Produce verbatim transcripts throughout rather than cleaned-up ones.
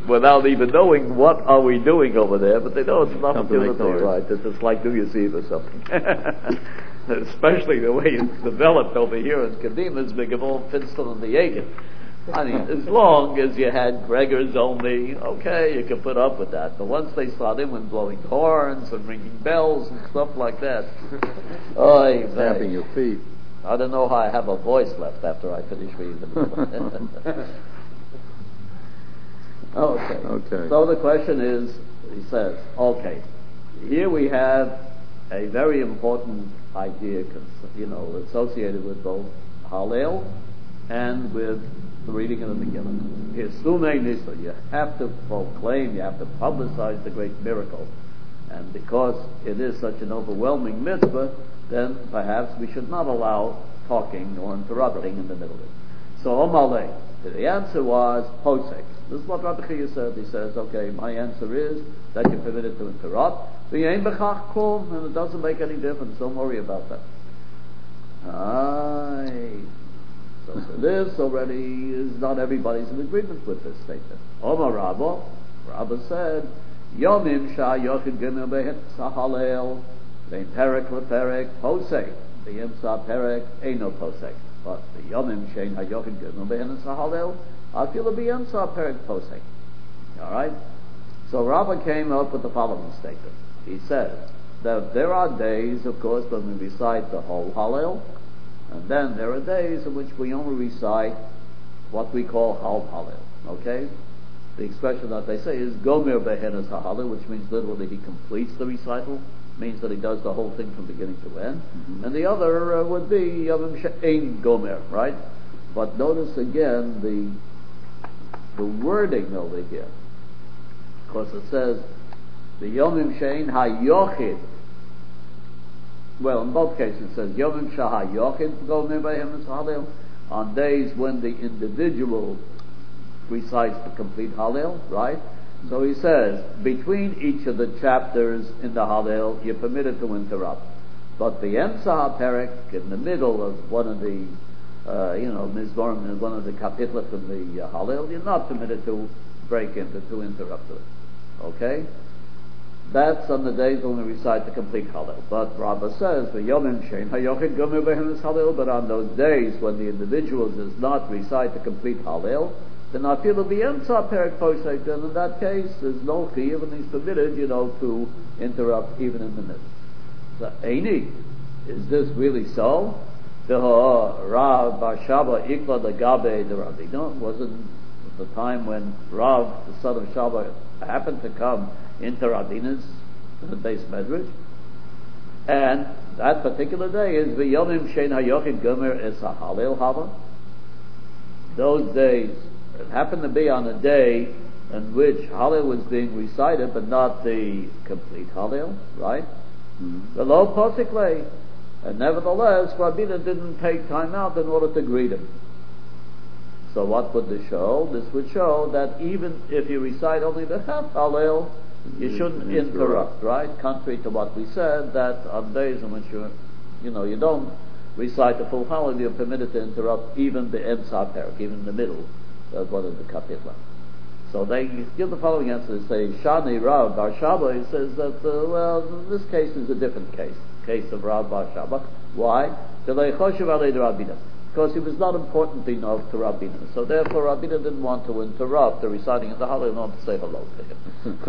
without even knowing what are we doing over there, but they know it's not Something like utility, right? It's just like New Year's Eve or something. Especially the way it's developed over here in Kadima, it's big of all Finstel and the Yagen. I mean, as long as you had Gregors only, okay, you can put up with that. But once they start in with blowing horns and ringing bells and stuff like that, oy, stamping your feet. I don't know how I have a voice left after I finish reading the Okay. Okay. So the question is, he says, okay, here we have a very important idea, you know, associated with both Hallel and with the reading of the Megillah. Hisumei Nisa, you have to proclaim, you have to publicize the great miracle. And because it is such an overwhelming mitzvah, then perhaps we should not allow talking or interrupting in the middle of it. So Omalei, the answer was Posek. This is what Rabbi Chia said. He says, okay, my answer is that you're permitted to interrupt. And it doesn't make any difference. Don't worry about that. Aye. So for this already is not everybody's in agreement with this statement. Omar Rabba, Rabba said, Yomim Shah Yochid Gimel Behet Sahalel, Vein Perek LePerek Posek, the Yimsa Perek Eino Posek. But the Yomim Shein HaYochid Gimel Behet Sahalel, Afilu B'Yimsa Perek Posek. Alright? So Rabba came up with the following statement. He says that there are days, of course, when we recite the whole Hallel, and then there are days in which we only recite what we call Hal Hallel. Okay? The expression that they say is Gomer Behenas HaHallel, which means literally he completes the recital, means that he does the whole thing from beginning to end. Mm-hmm. And the other uh, would be Yomim She'ein Gomer, right? But notice again the the wording over here. Because it says the Yomim She'ein HaYochid. Well, in both cases it says Yomim Shah HaYochid Gomer Behenas HaHallel, on days when the individual recites the complete Hallel, right? So he says, between each of the chapters in the Hallel, you're permitted to interrupt. But the Emsa HaPerek, in the middle of one of the, uh, you know, Mizmorim, one of the kapitla from the uh, Hallel, you're not permitted to break into, to interrupt it. Okay? That's on the days when we recite the complete Hallel. But Rabbah says, V'yomim shein hayochid gomer behenas Hallel, but on those days when the individual does not recite the complete Hallel, then I feel the Emsa Perek Posek, then in that case, there's no chiyuv, and he's permitted, you know, to interrupt even in the middle. So, Eini, is this really so? The Rav Bar Shaba Ikla the Gabe the Rabino wasn't the time when Rav, the son of Shaba, happened to come into Rabina's the base medrash, and that particular day is V'yomim Shein HaYochid Gomer Es HaHallel Hava. Those days, it happened to be on a day in which Hallel was being recited, but not the complete Hallel, right? Mm-hmm. The low Posikle. And nevertheless, Rabina didn't take time out in order to greet him. So what would this show? This would show that even if you recite only the half Hallel, you shouldn't interrupt, right? Contrary to what we said, that on days in which you, you know, you don't recite the full Hallel, you're permitted to interrupt even the Emsa Perek, even the middle of one of the kapitla. So they give the following answer. They say, Shani Rav Bar Shaba, he says that, uh, well, this case is a different case, case of Rav Bar Shaba. Why? Because he was not important enough to Rabina. So therefore Rabina didn't want to interrupt the reciting of the Hallel in order to say hello to him.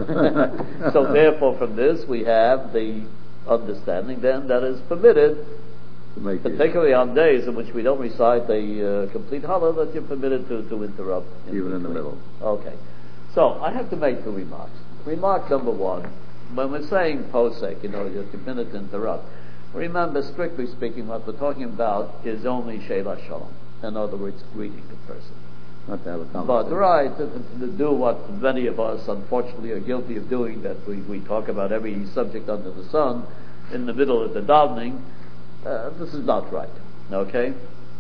So therefore from this we have the understanding then that is permitted, particularly on days in which we don't recite the uh, complete Hallel, that you're permitted to, to interrupt. In Even in the middle. Okay. So, I have to make two remarks. Remark number one, when we're saying posek, you know, you're permitted to interrupt, remember, strictly speaking, what we're talking about is only Sheila Shalom. In other words, greeting the person. Not to have a conversation. But, right, to, to do what many of us, unfortunately, are guilty of doing, that we, we talk about every subject under the sun in the middle of the davening. Uh, this is not right, okay?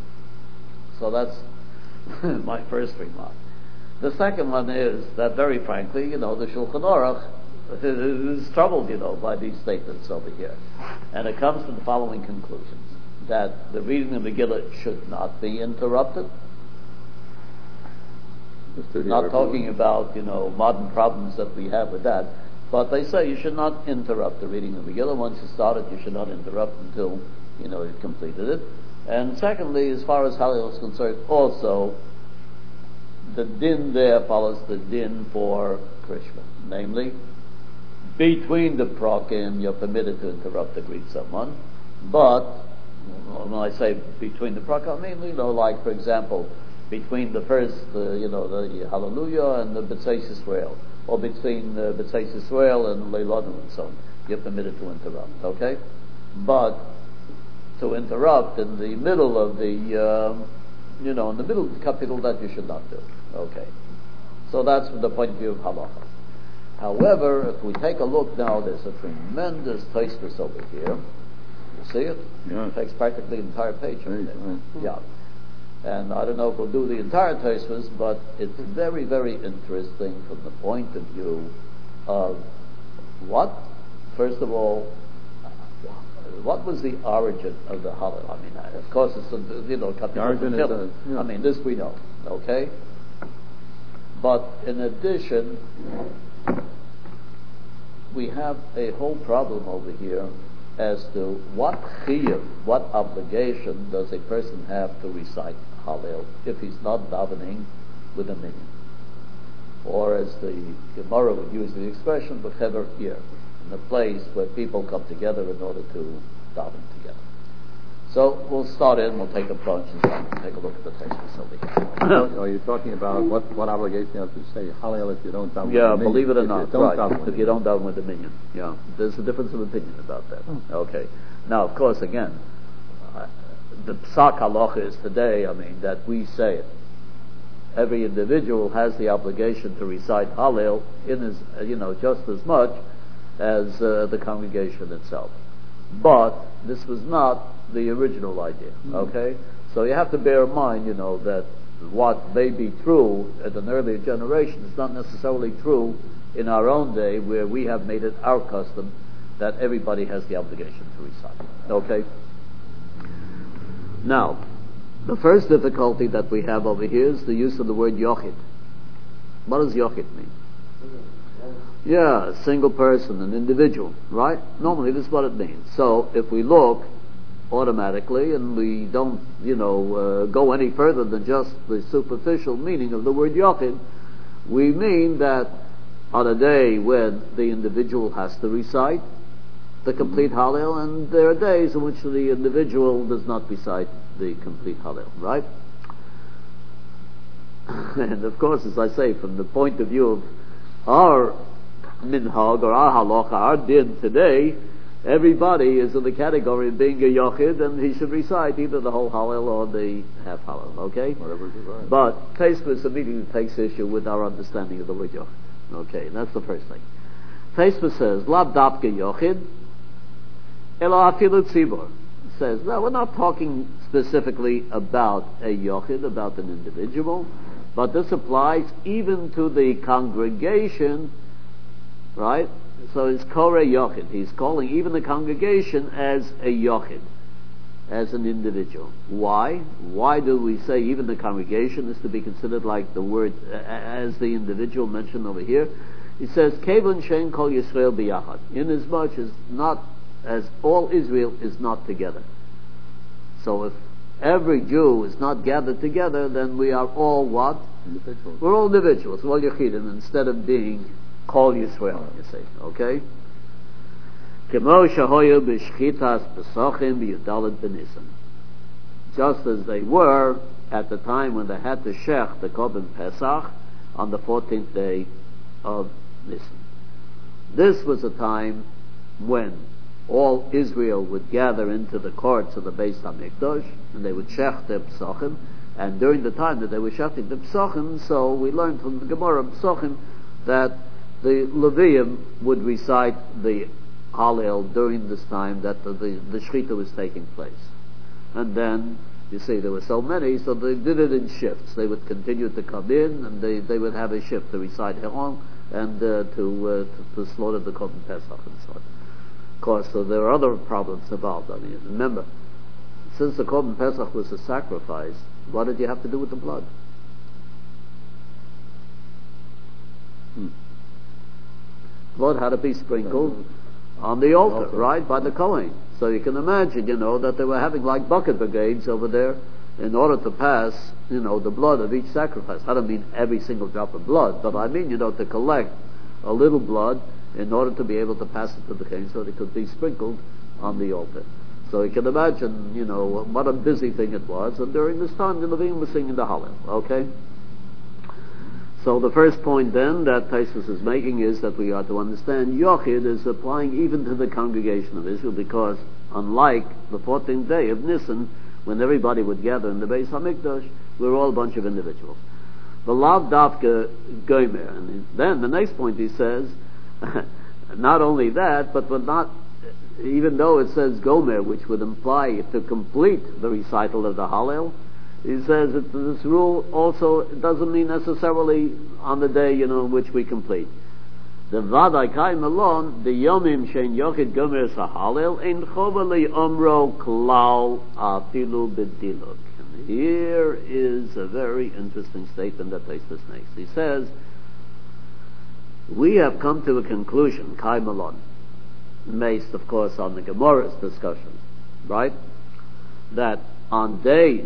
So that's my first remark. The second one is that, very frankly, you know, the Shulchan Aruch is troubled, you know, by these statements over here. And it comes to the following conclusions: that the reading of Megillah should not be interrupted, Not talking about, you know, modern problems that we have with that. But they say you should not interrupt the reading of the Megillah. Once you start it, you should not interrupt until, you know, you've completed it. And secondly, as far as Hallel is concerned, also, the din there follows the din for Krishma. Namely, between the prakim, you're permitted to interrupt to greet someone. But, when I say between the prakim, I mean, you know, like, for example, between the first, uh, you know, the Hallelujah and the B'tzeis Yisrael, or between the B'tzeis Yisrael and Leilanu and so on, you're permitted to interrupt, okay? But to interrupt in the middle of the, um, you know, in the middle of the kapitel, that you should not do, okay? So that's from the point of view of halacha. However, if we take a look now, there's a tremendous Tosfos over here. You see it? Yeah. It takes practically the entire page. Right, right. Yeah. And I don't know if we'll do the entire Tosfos, but it's very, very interesting from the point of view of what, first of all, what was the origin of the Hallel? I mean, of course, it's, you know, cut the origin is a, yeah. I mean, this we know, okay? But in addition, we have a whole problem over here as to what chiyuv, what obligation does a person have to recite Hallel if he's not davening with a minyan, or as the Gemara would use the expression, b'chever ir, in a place where people come together in order to daven together. So we'll start in, we'll take a plunge and take a look at the Tosfos over here. Are you talking about what, what obligation you have to say Hallel if you don't daven yeah, with the minyan? believe it or if not, you don't right, daven if you don't daven with the minyan. Yeah, there's a difference of opinion about that. Hmm. Okay. Now, of course, again, uh, the psak halacha is today, I mean, that we say it. Every individual has the obligation to recite Hallel in his, uh, you know, just as much as uh, the congregation itself. But this was not the original idea, okay? So you have to bear in mind, you know, that what may be true at an earlier generation is not necessarily true in our own day, where we have made it our custom that everybody has the obligation to recite, okay? Now, the first difficulty that we have over here is the use of the word yochid. What does yochid mean? Yeah, a single person, an individual, right? Normally this is what it means. So if we look automatically and we don't, you know, uh, go any further than just the superficial meaning of the word yochid, we mean that on a day when the individual has to recite the complete Hallel, and there are days in which the individual does not recite the complete Hallel, right? And of course, as I say, from the point of view of our minhag or our halacha, our din today, everybody is in the category of being a yochid, and he should recite either the whole Hallel or the half Hallel, okay? Whatever is right. But Tosfos immediately takes issue with our understanding of the word yochid. Okay, that's the first thing. Tosfos says, Lav dapke yochid, elo afilu tzibor. Says, no, we're not talking specifically about a yochid, about an individual, but this applies even to the congregation, right? So it's koreh yochid. He's calling even the congregation as a yochid, as an individual. Why? Why do we say even the congregation is to be considered like the word, uh, as the individual mentioned over here? He says, Kevon shein kol Yisrael biyachad, inasmuch as not, as all Israel is not together. So if every Jew is not gathered together, then we are all what? Individuals. We're all individuals, all Yechidim, instead of being called Yisrael, you say, okay? Just as they were at the time when they had to shech the Korban Pesach on the fourteenth day of Nisan. This was a time when all Israel would gather into the courts of the Beis HaMikdash, and they would shech their Pesachim, and during the time that they were shechting the Pesachim, so we learned from the Gemara Pesachim that the Levium would recite the Hallel during this time that the, the, the Shechita was taking place. And then, you see, there were so many, so they did it in shifts. They would continue to come in, and they, they would have a shift to recite Heron, and uh, to, uh, to to slaughter the Korban Pesach and so on. Of course, so there are other problems involved. I mean, remember, since the Korban Pesach was a sacrifice, what did you have to do with the blood? Hmm. Blood had to be sprinkled on the altar, right, by the Kohen. So you can imagine, you know, that they were having like bucket brigades over there in order to pass, you know, the blood of each sacrifice. I don't mean every single drop of blood, but I mean, you know, to collect a little blood in order to be able to pass it to the king so that it could be sprinkled on the altar. So you can imagine, you know, what a busy thing it was. And during this time, the Levim was singing the Hallel, okay? So the first point then that Taisus is making is that we are to understand Yochid is applying even to the congregation of Israel, because unlike the fourteenth day of Nisan, when everybody would gather in the Beis HaMikdash, we're all a bunch of individuals. The Lav Davka Gomer. And then the next point he says, not only that, but we're not, even though it says Gomer, which would imply to complete the recital of the Hallel, he says that this rule also doesn't mean necessarily on the day, you know, in which we complete. The Vadai Kai Malon, the Yomim Shein Yochid Gomer Sahallel, Ein Chovali Omro Klal Afilu B'Diluk. And here is a very interesting statement that Taisus makes. He says, we have come to a conclusion, Kai Malon, based, of course, on the Gemara's discussion, right? That on days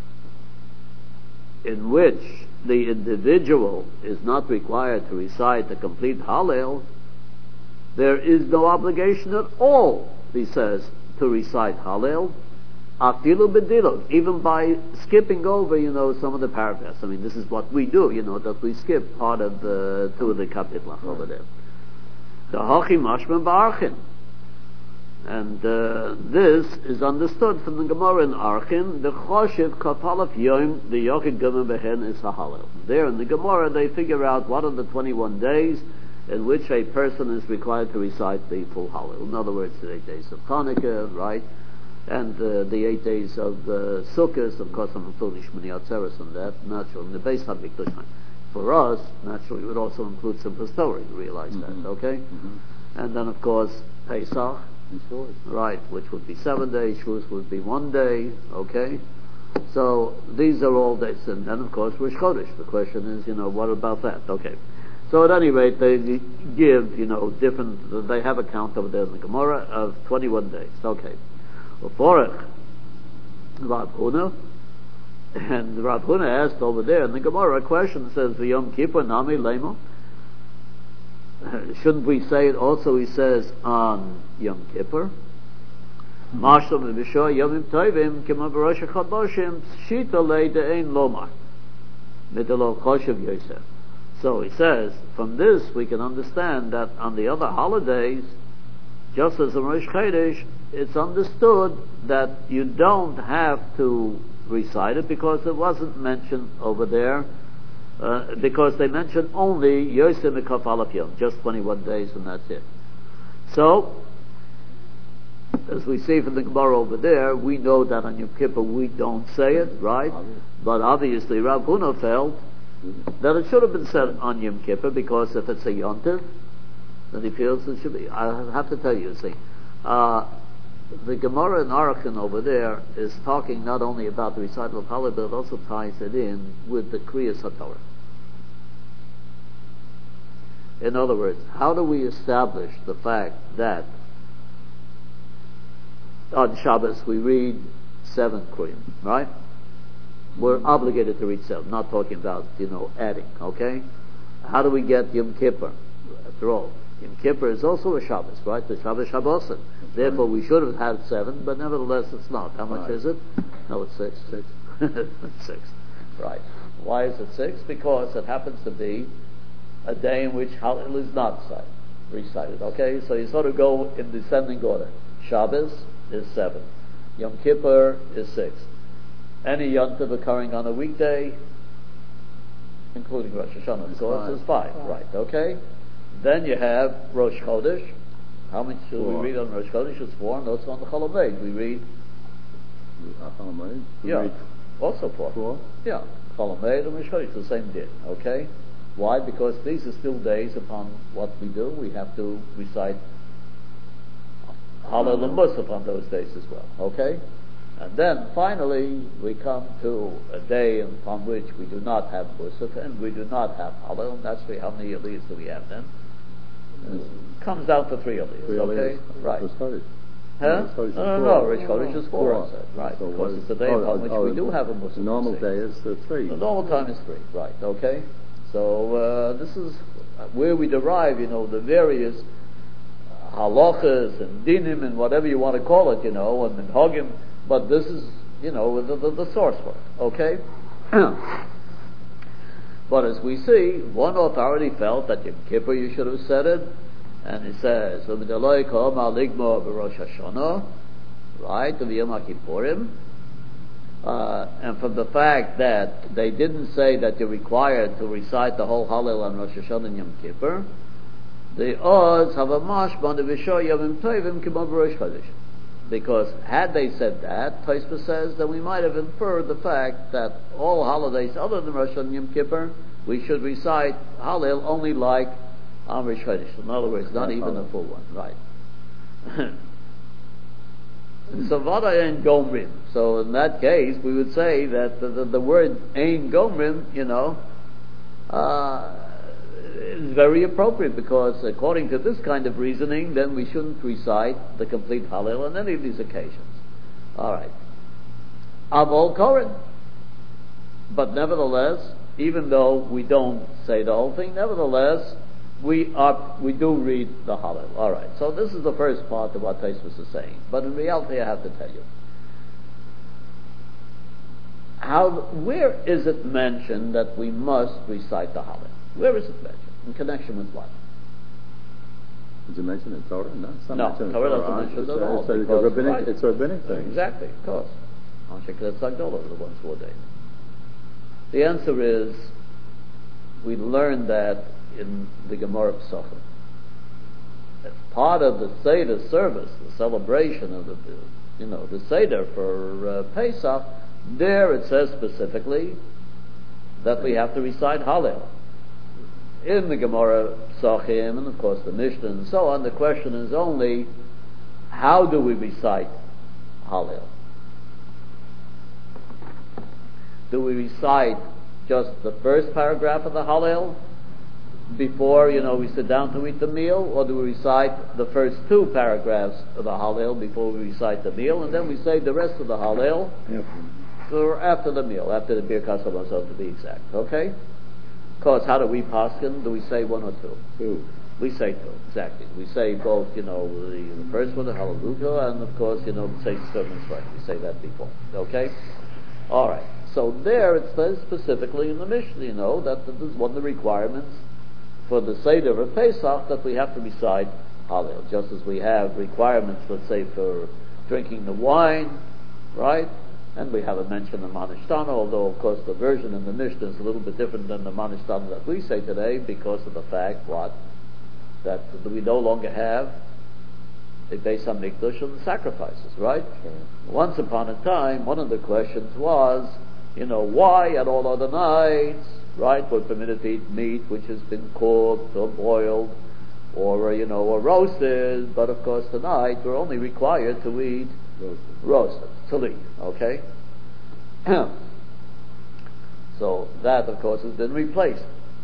in which the individual is not required to recite the complete Hallel, there is no obligation at all, he says, to recite Hallel, Afilu B'Diluk, even by skipping over, you know, some of the paragraphs. I mean, this is what we do, you know, that we skip part of the two of the kapitlach over there. The Hachi Mashman Ba'archin. And uh, this is understood from the Gemara in Archin, the Choshev Kapalaf Yom, the Yochid Gomer Behen is Hallel. There in the Gemara they figure out what are the twenty-one days in which a person is required to recite the full Hallel. In other words, the eight days of Hanukkah, right? And uh, the eight days of uh, Sukkot, of course I'm including Shmini Atzeres on that, naturally, in the Beis HaMikdash. For us, naturally, it would also include Simchas Torah, you realize mm-hmm. that, okay? Mm-hmm. And then, of course, Pesach, right, which would be seven days, Shavuos would be one day, okay? So, these are all days, and then, of course, Rosh Chodesh. The question is, you know, what about that? Okay. So, at any rate, they give, you know, different, they have a count over there in the Gemara of twenty-one days, okay. Uforech, Rav Huna, and Rav Huna asked over there in the Gemara a question, says, V'yom Kippur Nami Lema. Shouldn't we say it also, he says, on Yom Kippur? Mashal v'vishoy Yomim Tovim k'ma v'rosh HaChadoshim Shita le'de ein lomar Midelo Choshev Yosef. So he says, from this we can understand that on the other holidays, just as in Rosh Chodesh, it's understood that you don't have to recite it because it wasn't mentioned over there, uh, because they mentioned only Yosef Mikaf Alaf Yom, just twenty-one days and that's it. So, as we see from the Gemara over there, we know that on Yom Kippur we don't say it, right? But obviously Rav Huna felt that it should have been said on Yom Kippur, because if it's a Yontiv, then he feels it should be. I have to tell you, see, uh, the Gemara in Arachin over there is talking not only about the recital of Hallel, but it also ties it in with the Kriyas HaTorah. In other words, how do we establish the fact that on Shabbos we read seven Kriyim, right? We're obligated to read seven, not talking about, you know, adding, okay? How do we get Yom Kippur? After all, Yom Kippur is also a Shabbos, right? The Shabbos Shabbosin. Therefore, we should have had seven, but nevertheless, it's not. How much right. is it? No, it's six. Six. It's six. Right. Why is it six? Because it happens to be a day in which Hallel is not recited. Okay, so you sort of go in descending order. Shabbos is seven. Yom Kippur is six. Any Yontiv occurring on a weekday, including Rosh Hashanah, of course, is five. Right. Okay. Then you have Rosh Chodesh. How much do we read on Rosh Chodesh? It's four, and also on the Chol Hamoed we read. Chol Yeah, read also four. Four. Yeah, Chol Hamoed and Rosh Chodesh, the same day. Okay. Why? Because these are still days upon what we do. We have to recite Hallel and Musaf on those days as well. Okay. And then finally we come to a day upon which we do not have Musaf and we do not have Hallel, and that's how many Aliyahs do we have then? It comes down to three Aliyahs, Three okay? Aliyahs. Right. Huh? No, no, no, Rish Chodesh is four, I said. Right, so because it's the day oh, upon which oh, we do have a Musaf. The normal day is the three. The normal time is three, right, okay? So uh, this is where we derive, you know, the various halachas and dinim and whatever you want to call it, you know, and minhagim, but this is, you know, the, the, the source for it, okay? But as we see, one authority felt that Yom Kippur you should have said it, and he says, right, of Yom Kippurim, uh, and from the fact that they didn't say that you're required to recite the whole Hallel on Rosh Hashanah and Yom Kippur, the odds have a mashban the Vishoy Yom Tovim K'mo Rosh Chodesh. Because had they said that, Tosfos says, then we might have inferred the fact that all holidays other than Rosh Hashanah and Yom Kippur, we should recite Hallel only like on Rosh Chodesh. In other words, not even a full one, right? So vada ein gomrim. So in that case, we would say that the, the, the word ein gomrim, you know, uh, is very appropriate, because according to this kind of reasoning, then we shouldn't recite the complete Hallel on any of these occasions. All right. Avol koren. But nevertheless, even though we don't say the whole thing, nevertheless, we are we do read the Hallel. All right. So this is the first part of what Tosfos is saying. But in reality, I have to tell you, how where is it mentioned that we must recite the Hallel? Where is it mentioned? In connection with what? Is it mentioned in Torah? No, it's not no, mentioned in Torah Torah. doesn't mention it at all. It's, a, because, rabbinic, right. it's a rabbinic thing. Exactly, of course. Anshe K'letz Agdola are the ones who ordained. The answer is, we learned that in the Gemara Pesachim. As part of the Seder service, the celebration of the, you know, the Seder for uh, Pesach, there it says specifically that we have to recite Hallel. In the Gemara Pesachim, and of course the Mishnah and so on, the question is only, how do we recite Hallel? Do we recite just the first paragraph of the Hallel before, you know, we sit down to eat the meal, or do we recite the first two paragraphs of the Hallel before we recite the meal, and then we say the rest of the Hallel for after the meal, after the Birkas Hamazon to be exact, okay? Because how do we paskin? Do we say one or two? Two. We say two, exactly. We say both, you know, the, the first one, the Hallelujah, and of course, you know, we say sermons right. We say that before, okay? All right. So there it says specifically in the Mishnah, you know, that this is one of the requirements for the Seder of Pesach, that we have to recite Hallel, just as we have requirements, let's say, for drinking the wine, right? And we have a mention of Manishtana, although of course the version in the Mishnah is a little bit different than the Manishtana that we say today, because of the fact, what? That we no longer have a Beis HaMikdash and the sacrifices, right? Sure. Once upon a time, one of the questions was, you know, why at all other nights, right, we're permitted to eat meat which has been cooked or boiled or, you know, or roasted, but of course tonight we're only required to eat roasted, roasted tali, okay? So that, of course, has been replaced.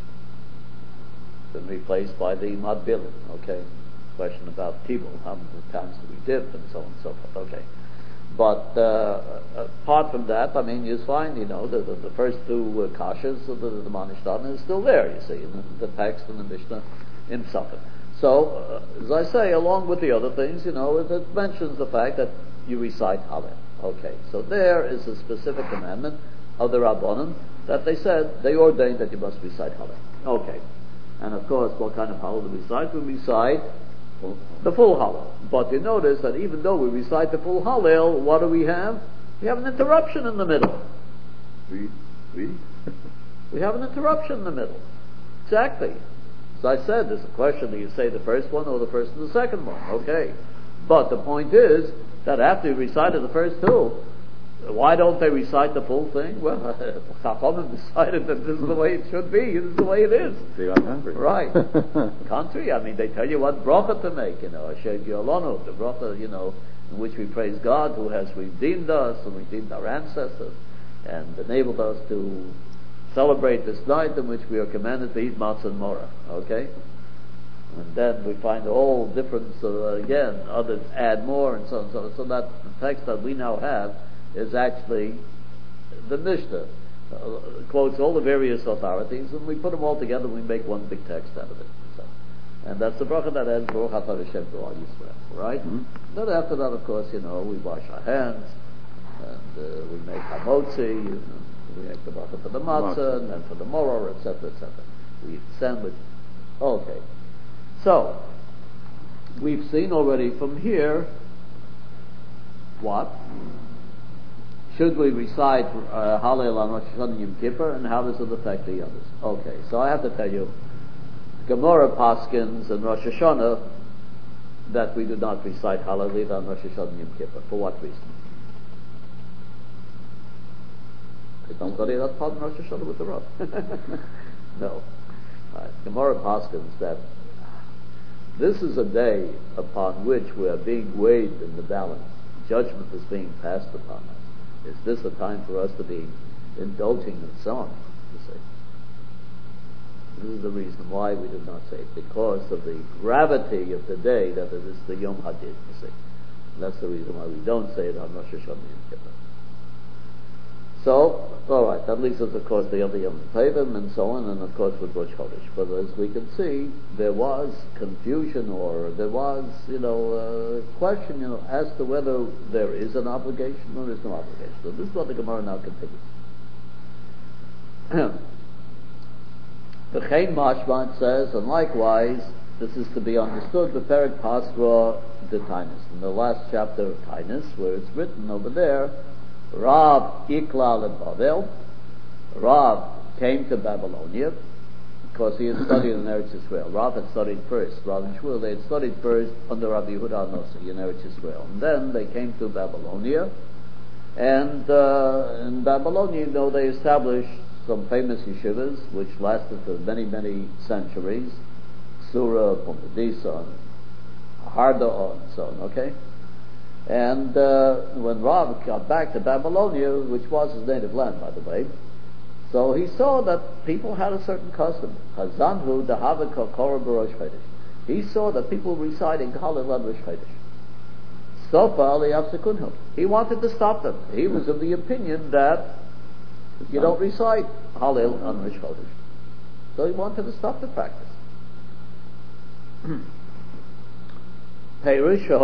Been replaced by the Madbil, okay? Question about tibul, how many times do we dip, and so on and so forth, okay? But uh, apart from that, I mean, you find, you know, the, the, the first two uh, kashas of the, the Manishtana is still there, you see, in the, the text and the Mishnah in Pesachim. So, uh, as I say, along with the other things, you know, it, it mentions the fact that you recite Hallel. Okay, so there is a specific commandment of the Rabbanim that they said, they ordained that you must recite Hallel. Okay, and of course, what kind of Hallel do we recite? We recite the full Hallel. But you notice that even though we recite the full Hallel, what do we have? We have an interruption in the middle. Read, read. We have an interruption in the middle. Exactly. As I said, there's a question, do you say the first one or the first and the second one? Okay. But the point is that after you recited the first two, why don't they recite the full thing? Well, Chachamim decided that this is the way it should be. This is the way it is. They got hungry. Right. Country, I mean, they tell you what bracha to make, you know, Asher Giolonu, the bracha, you know, in which we praise God who has redeemed us and redeemed our ancestors and enabled us to celebrate this night in which we are commanded to eat matzah and morah. Okay? And then we find all different, uh, again, others add more and so on and so on. So that the text that we now have is actually the Mishnah. Uh, quotes all the various authorities, and we put them all together and we make one big text out of it. So, and that's the bracha that ends Baruch Atah Hashem B'Al Yisrael, right? Mm-hmm. Then after that, of course, you know, we wash our hands, and uh, we make hamotzi, you know, we make the bracha for the matzah, and then for the moror, et cetera, et cetera. We eat sandwich. Okay. So, we've seen already from here, what? Should we recite uh, Hallel on Rosh Hashanah and Yom Kippur, and how does it affect the others? Okay, so I have to tell you, Gemara Paskins and Rosh Hashanah that we do not recite Hallel on Rosh Hashanah and Yom Kippur. For what reason? They don't go to that part in Rosh Hashanah with the Rav. No. Right. Gemara Paskins that this is a day upon which we are being weighed in the balance. Judgment is being passed upon us. Is this a time for us to be indulging in song, you see? This is the reason why we do not say it, because of the gravity of the day that it is the Yom Hadid, you see. And that's the reason why we don't say it on Rosh Hashanah and Kippur. So, alright, that leaves us, of course, the other Yom Tovim and so on, and of course with Rosh Chodesh. But as we can see, there was confusion, or there was, you know, uh, question, you know, as to whether there is an obligation or there is no obligation. So this is what the Gemara now continues. The Chaim Mashma says, and likewise, this is to be understood, the Perek Pasra de Tainus. In the last chapter of Tainus, where it's written over there, Rav Ikla Bavel. Rav came to Babylonia because he had studied in Eretz Yisrael. Rav had studied first. Rav and Shmuel, they had studied first under Rabbi Yehuda Nossi in Eretz Yisrael. And then they came to Babylonia. And uh, in Babylonia, you know, they established some famous yeshivas which lasted for many, many centuries. Surah, Pumbedisa, Harda, and so on, okay? And uh, when Rav got back to Babylonia, which was his native land, by the way, so he saw that people had a certain custom. Hazanhu dahava kokora b'Rosh Chodesh. He saw that people were reciting Hallel on Rosh Chodesh. Sofa aliyavsekunhu. He wanted to stop them. He was of the opinion that you don't recite Hallel on Rosh Chodesh. So he wanted to stop the practice. Now,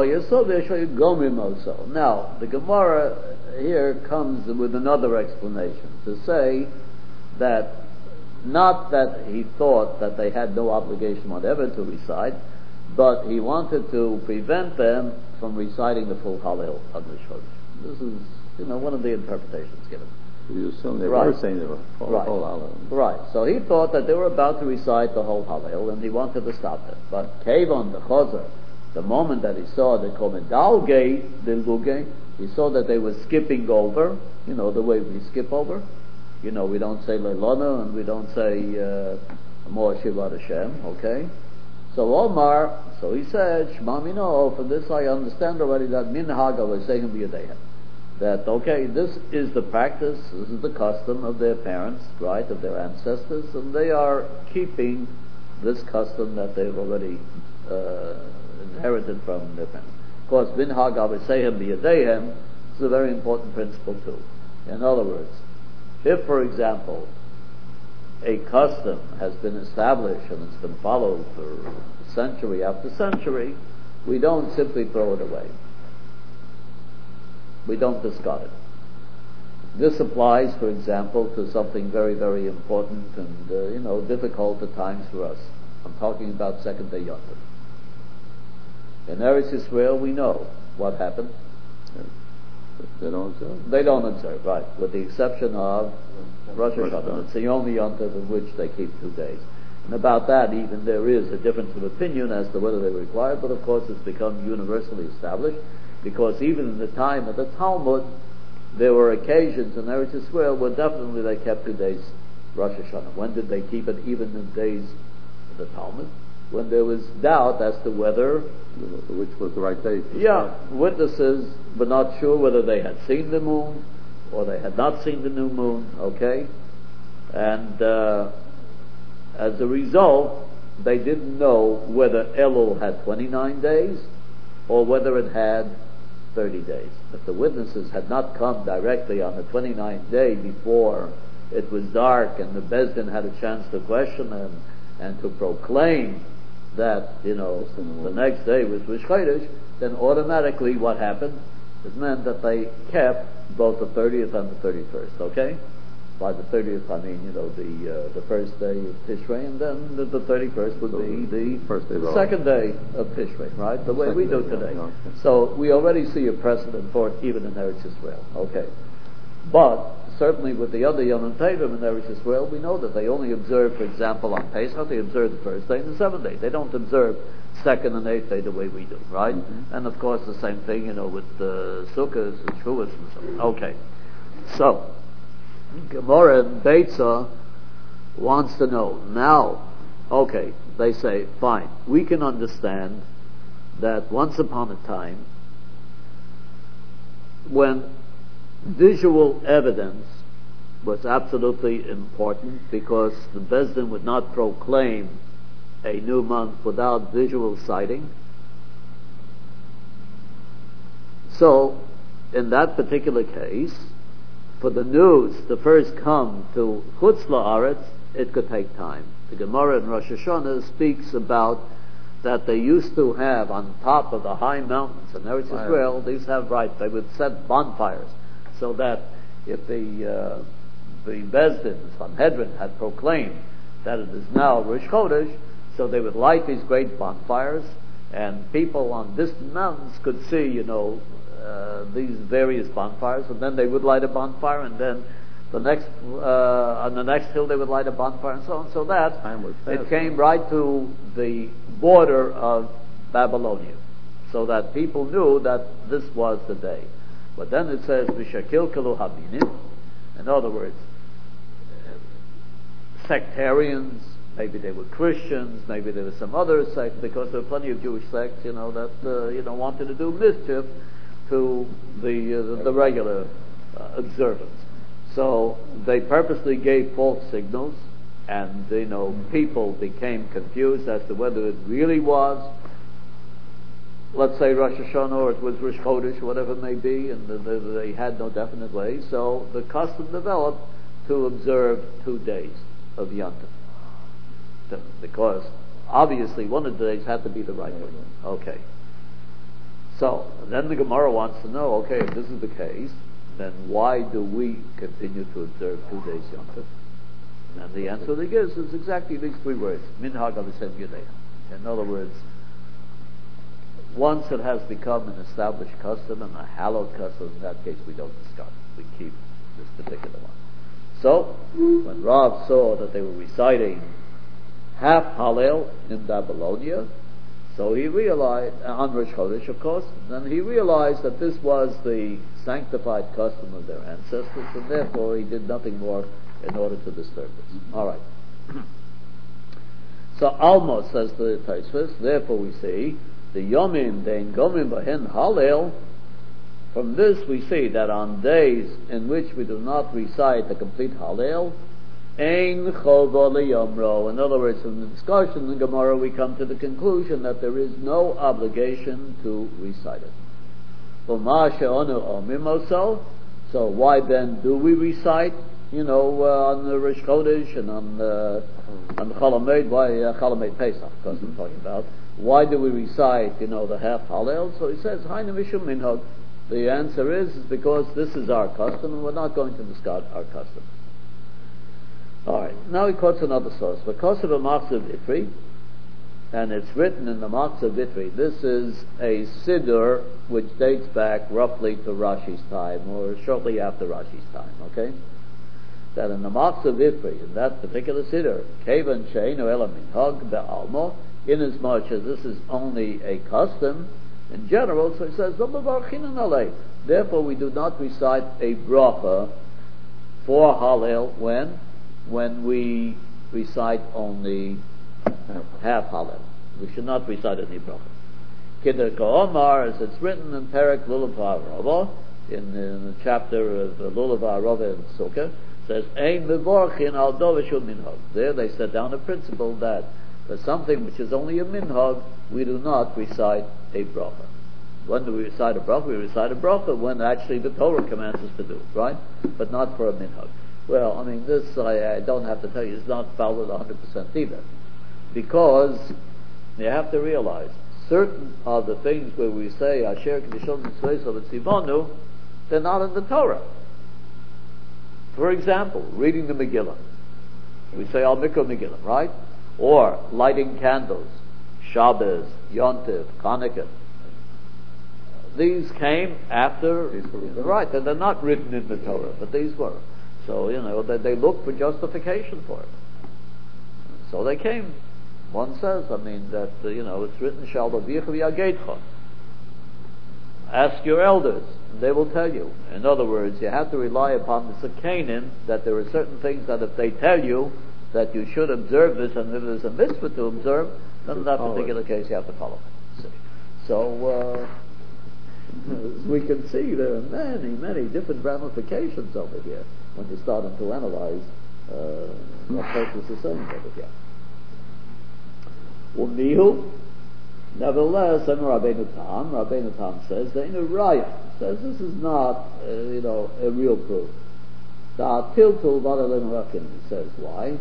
the Gemara here comes with another explanation to say that not that he thought that they had no obligation whatever to recite, but he wanted to prevent them from reciting the full Hallel on Rosh Chodesh. This is, you know, one of the interpretations given. You assume they right. were saying they were full right. Hallel. Right. So he thought that they were about to recite the whole Hallel, and he wanted to stop them. But Kevon the Chozer, the moment that he saw the Komendalge, the Luge, he saw that they were skipping over, you know, the way we skip over. You know, we don't say Leilona and we don't say Mor Shivat Hashem, okay? So Omar, so he said, Shema Mino, for this I understand already that Minhag was saying b'yadehem. That, okay, this is the practice, this is the custom of their parents, right, of their ancestors, and they are keeping this custom that they've already uh, inherited from their parents. Of course, Minhag Avoseihem b'yadehem is a very important principle too. In other words, if, for example, a custom has been established and it's been followed for century after century, we don't simply throw it away. We don't discard it. This applies, for example, to something very, very important and, uh, you know, difficult at times for us. I'm talking about second day Yom Tov. In Eretz Yisrael, we know what happened. They don't observe. They don't observe, right, with the exception of Rosh Hashanah. It's the only Yom Tov in which they keep two days. And about that, even there is a difference of opinion as to whether they require, but of course it's become universally established, because even in the time of the Talmud, there were occasions in Eretz Yisrael where definitely they kept two days Rosh Hashanah. When did they keep it? Even in the days of the Talmud, when there was doubt as to whether, which was the right date. yeah, witnesses were not sure whether they had seen the moon or they had not seen the new moon, okay? And uh, as a result, they didn't know whether Elul had twenty-nine days or whether it had thirty days. If the witnesses had not come directly on the twenty-ninth day before it was dark and the Beis Din had a chance to question them and to proclaim that, you know, the next day was Rosh Chodesh, then automatically what happened? It meant that they kept both the thirtieth and the thirty-first, okay? By the thirtieth, I mean, you know, the uh, the first day of Tishrei, and then the, the thirty-first would be the first day the second day of Tishrei, right? The way we do today. So we already see a precedent for it even in Eretz Yisrael, okay? But certainly with the other Yom Tovim in Eretz Yisrael, we know that they only observe, for example, on Pesach, they observe the first day and the seventh day. They don't observe second and eighth day the way we do, right? Mm-hmm. And of course the same thing, you know, with uh, Sukkot and Shavuos and so on. Okay. So, Gemara and Beitza wants to know, now, okay, they say, fine, we can understand that once upon a time, when visual evidence was absolutely important, because the Beis Din would not proclaim a new month without visual sighting. So, in that particular case, for the news to first come to Chutz La'aretz, it could take time. The Gemara in Rosh Hashanah speaks about that they used to have on top of the high mountains in Eretz Yisrael, they used to have, right, they would set bonfires, so that if the uh, the Beis Din, the Sanhedrin, had proclaimed that it is now Rosh Chodesh, so they would light these great bonfires, and people on distant mountains could see, you know, uh, these various bonfires, and then they would light a bonfire, and then the next uh, on the next hill they would light a bonfire, and so on. So that it came right to the border of Babylonia, so that people knew that this was the day. But then it says V'shakilkalu habinim. In other words, sectarians, maybe they were Christians, maybe there was some other sect, because there were plenty of Jewish sects, you know, that uh, you know wanted to do mischief to the uh, the, the regular uh, observance. So they purposely gave false signals, and you know people became confused as to whether it really was, let's say, Rosh Hashanah, or it was Rosh Chodesh, whatever it may be, and the, the, they had no definite way. So the custom developed to observe two days of Yom Tov, because obviously one of the days had to be the right one. Okay. So then the Gemara wants to know, okay, if this is the case, then why do we continue to observe two days Yom Tov? And the answer they gives is exactly these three words: Minhag Avosem Yodea. In other words, once it has become an established custom and a hallowed custom, in that case we don't discard it. We keep this particular one. So, when Rav saw that they were reciting half Hallel in Babylonia, so he realized, uh, on Rosh Chodesh of course, then he realized that this was the sanctified custom of their ancestors, and therefore he did nothing more in order to disturb this. Alright. So Alma says to the Tosfos, therefore we see, the Yomim Dein Gomim Bahen Hallel. From this we see that on days in which we do not recite the complete Hallel, Ein Chova Liyomro. In other words, from the discussion in the Gemara we come to the conclusion that there is no obligation to recite it. Uma She'onu Omim Oso. So why then do we recite, you know, uh, on the Rosh Chodesh and on uh, on the Chol Hamoed, why uh, Chol Hamoed Pesach, because we're talking about. Why do we recite, you know, the half Hallel? So he says, Hainu Mishum Minhag. The answer is, is because this is our custom, and we're not going to discard our custom. Alright, now he quotes another source. Because of a Matzah Vitri, and it's written in the Matzah Vitri. This is a Siddur which dates back roughly to Rashi's time, or shortly after Rashi's time, okay? That in the Matzah Vitri, in that particular Siddur, Kevan Sheinu Ela Minhag Be'almo, inasmuch as this is only a custom in general, so he says, therefore we do not recite a bracha for Hallel when? When we recite only half Hallel. We should not recite any bracha. Kidder Ka'omar, as it's written in Perek Lulav Ha'arava, in, in the chapter of Lulav Ha'arava in Sukkah, says, Ein mevorchin al doveshul minhag. There they set down a principle that for something which is only a minhag, we do not recite a bracha. When do we recite a bracha? We recite a bracha when actually the Torah commands us to do it, right? But not for a minhag. Well, I mean, this I, I don't have to tell you is not followed one hundred percent either. Because you have to realize, certain of the things where we say, Asher Kedishon Mitzvah Tzivonu, they're not in the Torah. For example, reading the Megillah. We say Al Mikra Megillah, right? Or lighting candles, Shabbos, Yontif, Hanukkah. These came after, right, and they're not written in the Torah, but these were. So, you know, they, they looked for justification for it. So they came. One says, I mean, that, uh, you know, it's written, Shal Avicha v'yageitcha. Ask your elders, and they will tell you. In other words, you have to rely upon the Sakanim, that there are certain things that if they tell you that you should observe this, and if there's a mitzvah to observe, then in that particular case you have to follow it. So, uh, as we can see, there are many, many different ramifications over here when you're starting to analyze uh, what Tosfos is saying over here. Umihu, nevertheless, and Rabbeinu Tam, Rabbeinu Tam says, the Inu Raya says this is not, uh, you know, a real proof. Tiltul Vadalin Rakin says why?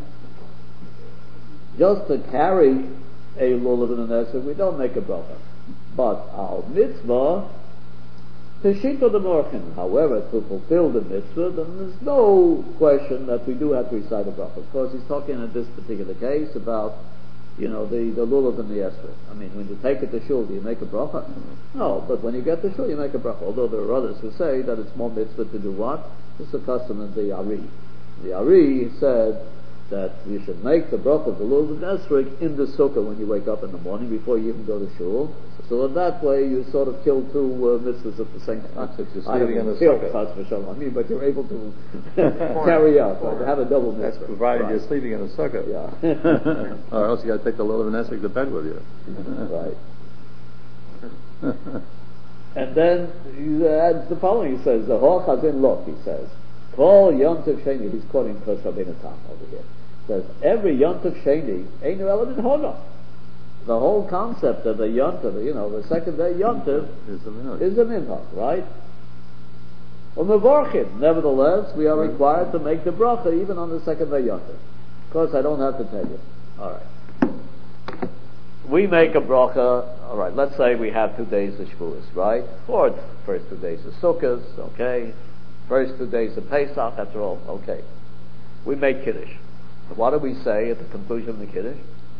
Just to carry a lulav in an esrog, we don't make a bracha. But our mitzvah, Teshito the Morchin, however, to fulfill the mitzvah, then there's no question that we do have to recite a bracha. Of course, he's talking in this particular case about, you know, the, the lulav and the esrog. I mean, when you take it to shul, do you make a bracha? No, but when you get to shul, you make a bracha. Although there are others who say that it's more mitzvah to do what? It's a custom of the Ari. The Ari said that you should make the bracha of the lulav and esrog in the sukkah when you wake up in the morning before you even go to shul. So in that way, you sort of kill two uh, mitzvahs at the same time. Just I haven't killed chas v'shalom. I mean, but you're able to carry out, or have a double mitzvah. That's provided right. You're sleeping in a sukkah. Yeah. Or else you got to take the lulav and esrog to bed with you. Right. And then he adds the following. He says, the Hor Chazin Lot, he says, Kol Yontif Sheni, he's quoting Kos Rabbeinu Tam over here, says, every Yontif Sheni ain't element Hora. The whole concept of the Yontif, you know, the second day Yontif is a minhag, is a minhag, right? On the Vorchim, nevertheless, we are required to make the bracha even on the second day Yontif. Of course, I don't have to tell you. All right. We make a bracha, all right, let's say we have two days of Shavuos, right? Or it's first two days of Sukkot, okay. First two days of Pesach, that's all, okay. We make Kiddush. What do we say at the conclusion of the Kiddush?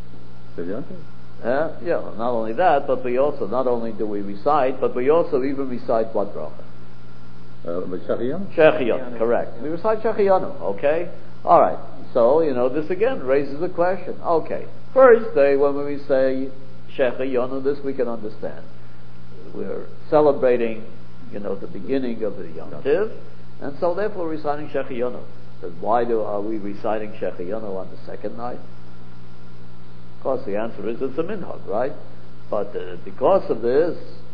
Uh, yeah, not only that, but we also, not only do we recite, but we also even recite what bracha? Uh, Shechiyanu? Shechiyanu, correct. We recite Shechiyanu, okay? Alright, so, you know, this again raises a question. Okay, first day when we say Shechiyanu, this we can understand. We're celebrating, you know, the beginning of the Yom Tiv, and so therefore we're reciting Shechiyanu. But why do are we reciting Shechiyanu on the second night? Of course, the answer is it's a minhag, right? But uh, because of this,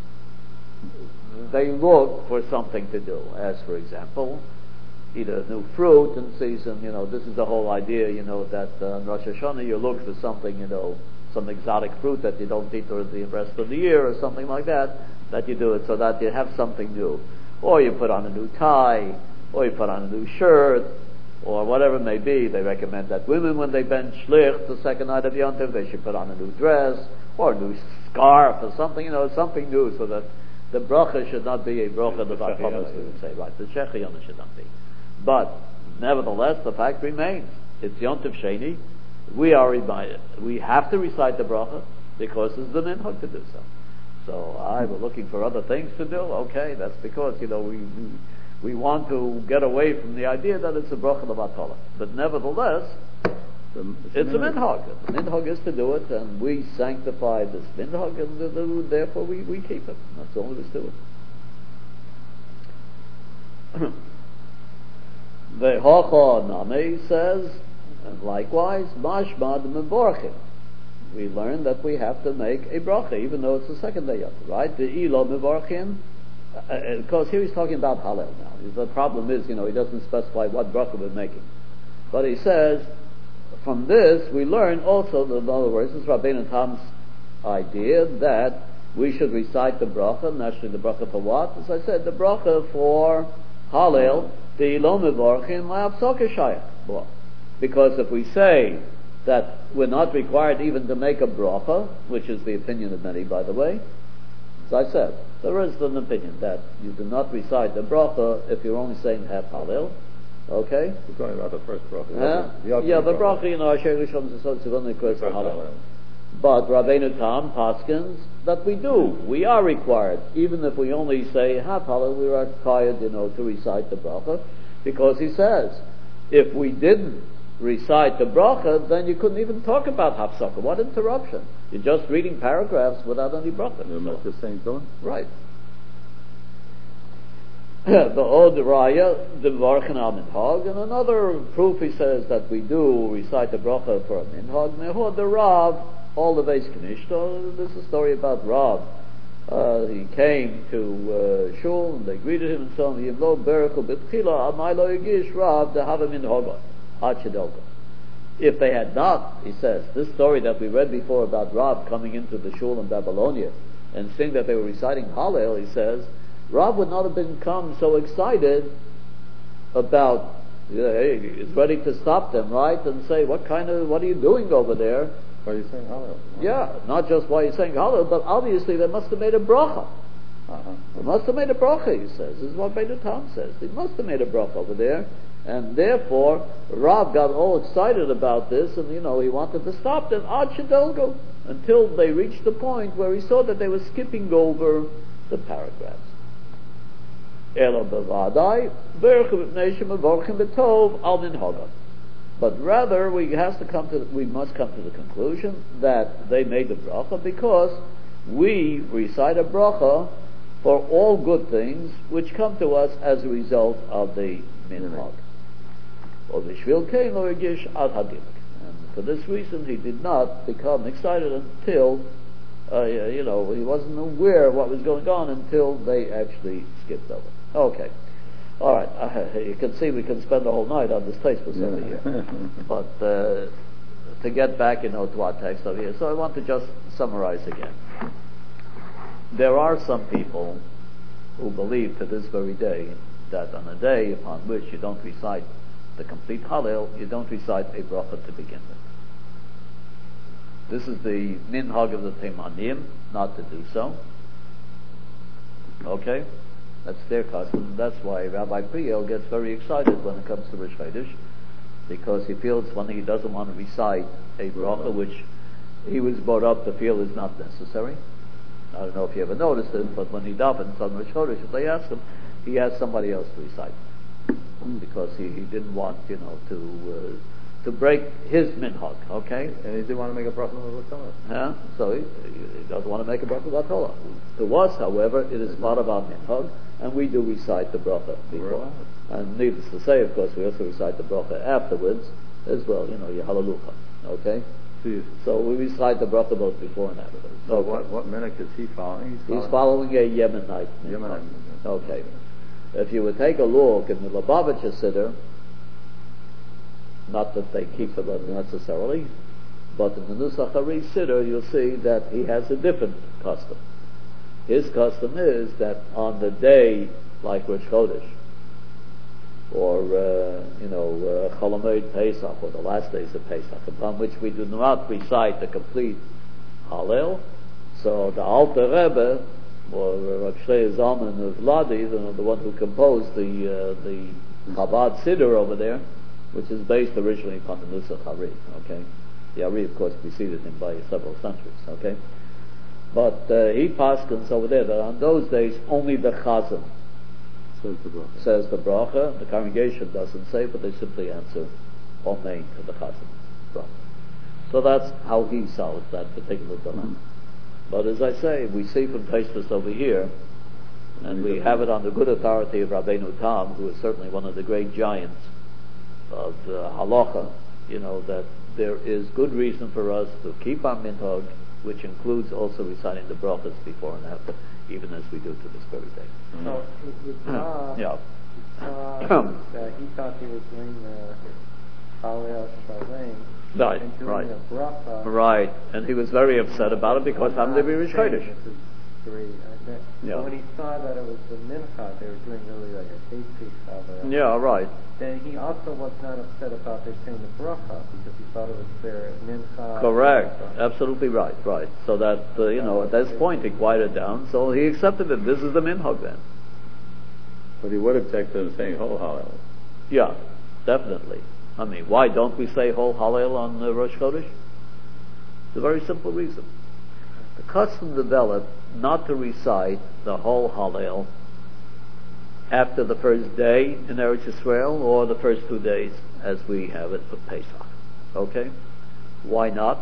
they look for something to do. As, for example, eat a new fruit in season. You know, this is the whole idea, you know, that uh, in Rosh Hashanah you look for something, you know, some exotic fruit that you don't eat during the rest of the year or something like that, that you do it so that you have something new. Or you put on a new tie, or you put on a new shirt, or whatever it may be. They recommend that women, when they bench shlich the second night of Yom Tov, they should put on a new dress, or a new scarf, or something, you know, something new, so that the bracha should not be a bracha, the Chachamim would say, right, the Shechiyanu should not be. But, nevertheless, the fact remains, it's Yom Tov Sheni, we are reminded, we have to recite the bracha, because it's the minhag to do so. So, I we're looking for other things to do, okay, that's because, you know, we, we We want to get away from the idea that it's a bracha levatala. But nevertheless, it's, it's a minhag. The minhag is to do it, and we sanctify this minhag, and the, the, therefore we, we keep it. That's all there is to it. The Hocha Nami says, and likewise, mashma de mevorchim. we learn that we have to make a bracha, even though it's the second day, right? The ilo mevarchin. Uh, because here he's talking about Hallel now. The problem is, you know, he doesn't specify what bracha we're making. But he says, from this, we learn also, that, in other words, this is Rabbeinu Tam's idea that we should recite the bracha, and actually the bracha for what? As I said, the bracha for Hallel, the Lo Mevorchim La'apsoka Shayach. Because if we say that we're not required even to make a bracha, which is the opinion of many, by the way, as I said, there is an opinion that you do not recite the bracha if you're only saying half Hallel. Okay? We're talking about the first bracha. Yeah, the yeah, the bracha, you know, Asher Rishon Zesod Zivon Hallel. But Rabbeinu Tam paskins that we do. We are required, even if we only say half Hallel, we are required, you know, to recite the bracha, because he says, if we didn't recite the bracha, then you couldn't even talk about hafsaka. What interruption? You're just reading paragraphs without any bracha. You're not just saying going? Right. The Od Raya, the Varchan al Minhag, and another proof he says that we do recite the bracha for a Minhag. Mehod the Rav, all the Beis Knishta. This is a story about Rav. Uh, he came to uh, Shul and they greeted him and so on. Yivlo Berechu B'tchila Amay Lo Yigish Rav Dehava Minhaga Ad Shedelga. If they had not, he says, this story that we read before about Rav coming into the Shul in Babylonia and seeing that they were reciting Hallel, he says, Rav would not have become so excited about, you know, hey, he's ready to stop them, right? And say, what kind of, what are you doing over there? Why are you saying Hallel? Yeah, not just why you're saying Hallel, but obviously they must have made a bracha. Uh-huh. They must have made a bracha, he says. This is what Beinu Tam says. They must have made a bracha over there. And therefore, Rav got all excited about this, and, you know, he wanted to stop them, ad shedelgo, until they reached the point where he saw that they were skipping over the paragraphs. Elo bevadai, berchu b'pnei shemevorchim b'tov al minhaga. But rather, we has to come to we must come to the conclusion that they made the bracha because we recite a bracha for all good things which come to us as a result of the minhag. Or b'shvil kein lo yigish ad hagimik. And for this reason, he did not become excited until, uh, you know, he wasn't aware of what was going on until they actually skipped over. Okay. All right, uh, you can see we can spend the whole night on this text over here. But uh, to get back, you know, to our text over here, so I want to just summarize again. There are some people who believe to this very day that on a day upon which you don't recite the complete Hallel, you don't recite a bracha to begin with. This is the minhag of the Teimanim, not to do so. Okay? That's their custom. That's why Rabbi Priel gets very excited when it comes to Rosh Chodesh, because he feels when he doesn't want to recite a bracha, which he was brought up to feel is not necessary. I don't know if you ever noticed it, but when he davens on Rosh Chodesh, if they ask him, he has somebody else to recite, because he, he didn't want, you know, to uh, to break his minhag. Okay, and he didn't want to make a bracha with Torah. Yeah, so he, he doesn't want to make a bracha with Torah. To us, however, it is part of our minhag, and we do recite the bracha before. And needless to say, of course, we also recite the bracha afterwards as well. You know, your hallelujah. Okay. So we recite the bracha both before and after. So okay. what what minhag is he following? He's following, He's following a Yemenite minhag. Yemenite. Okay. If you would take a look in the Lubavitcher Siddur, not that they keep it necessarily, but in the Nusach Hari Siddur, you'll see that he has a different custom. His custom is that on the day like Rosh Chodesh, or uh, you know, uh, Chol Hamoed Pesach, or the last days of Pesach, upon which we do not recite the complete Hallel, so the Alter Rebbe, or Rav Shlei Zalman of Ladi, you know, the one who composed the uh, the Chabad Siddur over there, which is based originally upon the Nusach Hari. Okay, the Hari, of course, preceded him by several centuries. Okay, but uh, he paskins over there that on those days only the Chazan says the bracha. Says the bracha. The congregation doesn't say, but they simply answer Amen to the Chazan bracha. So that's how he solves that particular dilemma. Mm-hmm. But as I say, we see from Tosfos over here, and we have it on the good authority of Rabbeinu Tam, who is certainly one of the great giants of uh, halacha, you know, that there is good reason for us to keep our minhag, which includes also reciting the brachas before and after, even as we do to this very day. So with Bob, Yeah. uh, that he thought he was doing the Halel Shalem Right, and doing right. the bracha. Right, and he was very upset about it because I'm Hamdi not Birish saying Chodesh. this is great. I bet- Yeah. But when he saw that it was the mincha, they were doing really like a eight-piece Halel. Yeah, right. Then he also was not upset about their saying the bracha because he thought it was their mincha. Correct, bracha. absolutely right, right. So that, uh, you know, at this point he quieted down, so he accepted it. This is the minhag then. But he would have texted and saying whole Hallel. Yeah, definitely. I mean, why don't we say whole Hallel on uh, Rosh Chodesh? It's a very simple reason. The custom developed not to recite the whole Hallel after the first day in Eretz Yisrael or the first two days as we have it for Pesach. Okay? Why not?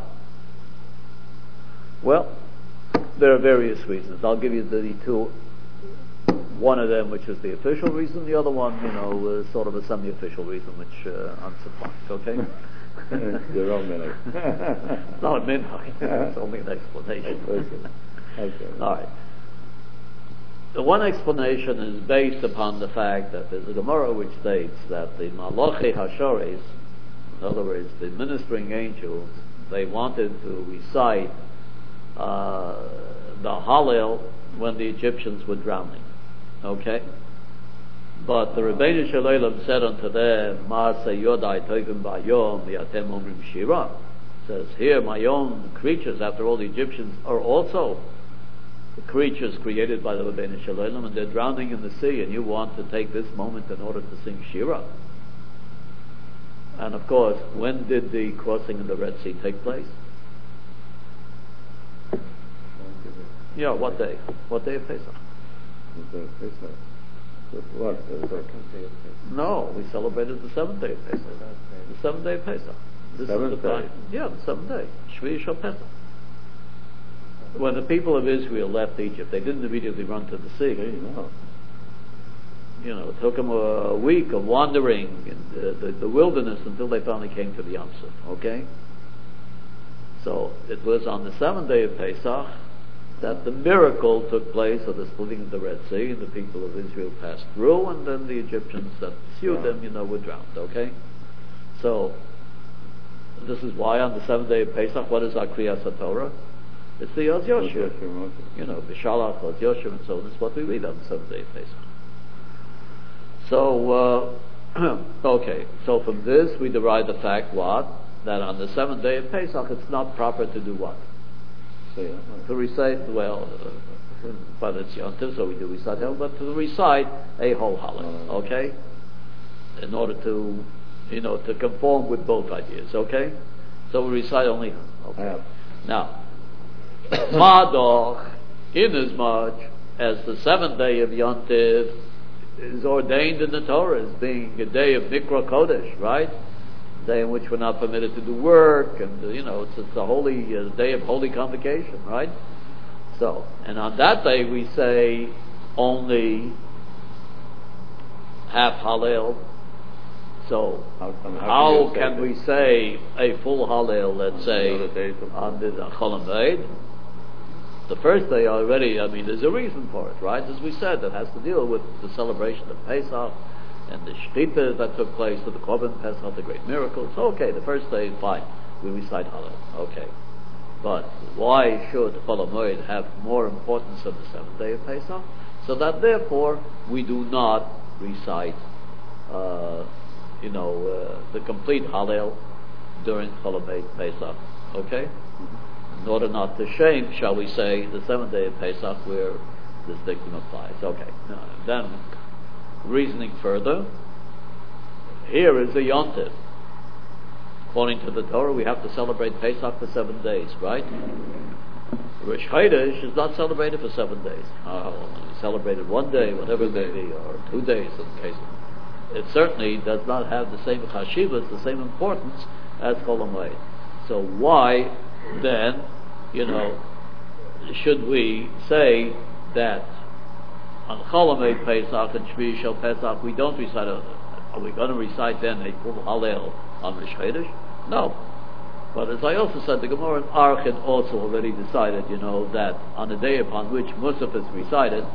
Well, there are various reasons. I'll give you the two. One of them, which is the official reason, the other one, you know, is sort of a semi-official reason, which uh, I'm surprised, okay? Your own minhag. It's not a minhag, it's only an explanation. Okay. Okay. All right. The one explanation is based upon the fact that there's a Gemara which states that the Malachi Hashores, in other words, the ministering angels, they wanted to recite uh, the Hallel when the Egyptians were drowning. Okay? But the Rebbeinu Shalom said unto them, Ma'aseh Yodai Tovim Bayom Yatem Omrim Shira. Says here, my own creatures, after all, the Egyptians are also the creatures created by the Rebbeinu Shalom, and they're drowning in the sea, and you want to take this moment in order to sing Shira. And of course, when did the crossing of the Red Sea take place? Yeah, what day? What day of Pesach? The Pesach. The what? The second day of Pesach. No, we celebrated the seventh day of Pesach. The seventh day of Pesach. This Seventh is the day? time. Yeah, the seventh day. Shvi Shal Pesach. When the people of Israel left Egypt, they didn't immediately run to the sea. No. You know, it took them a week of wandering in the, the, the wilderness until they finally came to the Yam Suf. Okay? So it was on the seventh day of Pesach that the miracle took place of the splitting of the Red Sea, and the people of Israel passed through, and then the Egyptians that pursued Yeah. them, you know, were drowned. Okay? So this is why on the seventh day of Pesach, what is our Kriyas HaTorah? It's the Oz Yoshua. You know, Bishalach, Oz Yoshua, and so on. It's what we read on the seventh day of Pesach. So, uh, okay, so from this we derive the fact, what? That on the seventh day of Pesach it's not proper to do what? Say it. To recite, well, uh, but it's Yontif, so we do recite Hallel, but to recite a whole Hallel, okay? In order to, you know, to conform with both ideas, okay? So we recite only, okay. Yeah. Now, Madoch, inasmuch as the seventh day of Yontif is ordained in the Torah as being a day of Mikra Kodesh, right? A day in which we're not permitted to do work, and uh, you know, it's, it's a holy uh, day of holy convocation, right? So, and on that day we say only half Hallel. So, How, come, how, how can, can we say a full Hallel, let's say, the other days of- on the Chol Hamoed? The first day already, I mean, there's a reason for it, right? As we said, that has to deal with the celebration of Pesach and the Shechita that took place, with the Korban Pesach, the great miracles. Okay, the first day, fine, we recite Hallel. Okay. But why should Chol Hamoed have more importance than the seventh day of Pesach? So that therefore we do not recite, uh, you know, uh, the complete Hallel during Chol Hamoed Pesach. Okay? In order not to shame, shall we say, the seventh day of Pesach where this dictum applies. Okay. Now, then, reasoning further, here is the Yontif. According to the Torah, we have to celebrate Pesach for seven days, right? Rosh Chodesh is not celebrated for seven days. Uh, celebrated one day, whatever it may be, or two days in the case of it. Certainly does not have the same chashivas, the same importance as Chol Hamoed. So why then, you know, should we say that on Chol Hamoed Pesach and Shvi Shel Pesach we don't recite a, are we going to recite then a full Hallel on Rosh Chodesh? No. But as I also said, the Gemara in Archid also already decided, you know, that on the day upon which Musaf is recited,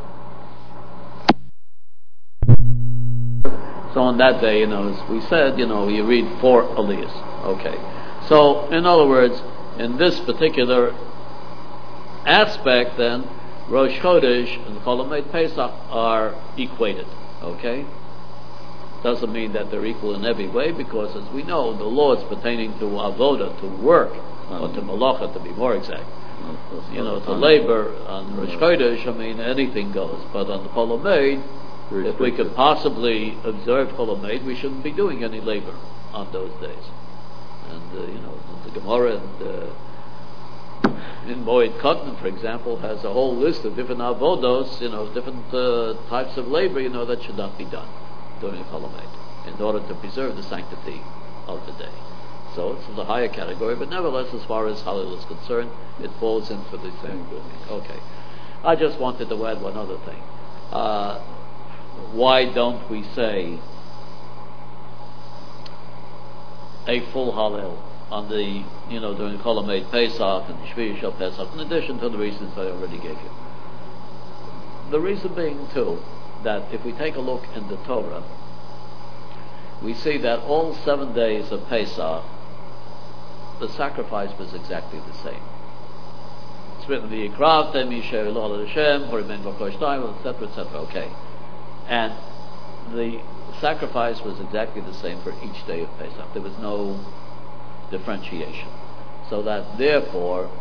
so on that day, you know, as we said, you know, you read four aliyahs. Okay. So, in other words, in this particular aspect, then, Rosh Chodesh and Chol Hamoed Pesach are equated. Okay? Doesn't mean that they're equal in every way, because as we know, the laws pertaining to avoda, to work, or to malacha, to be more exact, you know, to labor on Rosh Chodesh, I mean, anything goes. But on the Chol Hamoed, if we could possibly observe Chol Hamoed, we shouldn't be doing any labor on those days. And uh, you know, the Gemara and uh, in Moed Katan, for example, has a whole list of different avodos, you know, different uh, types of labor, you know, that should not be done during Chol Hamoed, in order to preserve the sanctity of the day. So it's the higher category, but nevertheless, as far as Hallel is concerned, it falls into the same grouping. Okay. I just wanted to add one other thing. Uh, why don't we say a full Hallel on the, you know, during Chol Hamoed Pesach and Shvi Shel Pesach, in addition to the reasons I already gave you? The reason being, too, that if we take a look in the Torah, we see that all seven days of Pesach, the sacrifice was exactly the same. It's written, V'yikravtem Yisher Elol Hashem, Horimen V'chosh Taim, et cetera, et cetera. Okay. And the sacrifice was exactly the same for each day of Pesach. There was no differentiation. So that, therefore,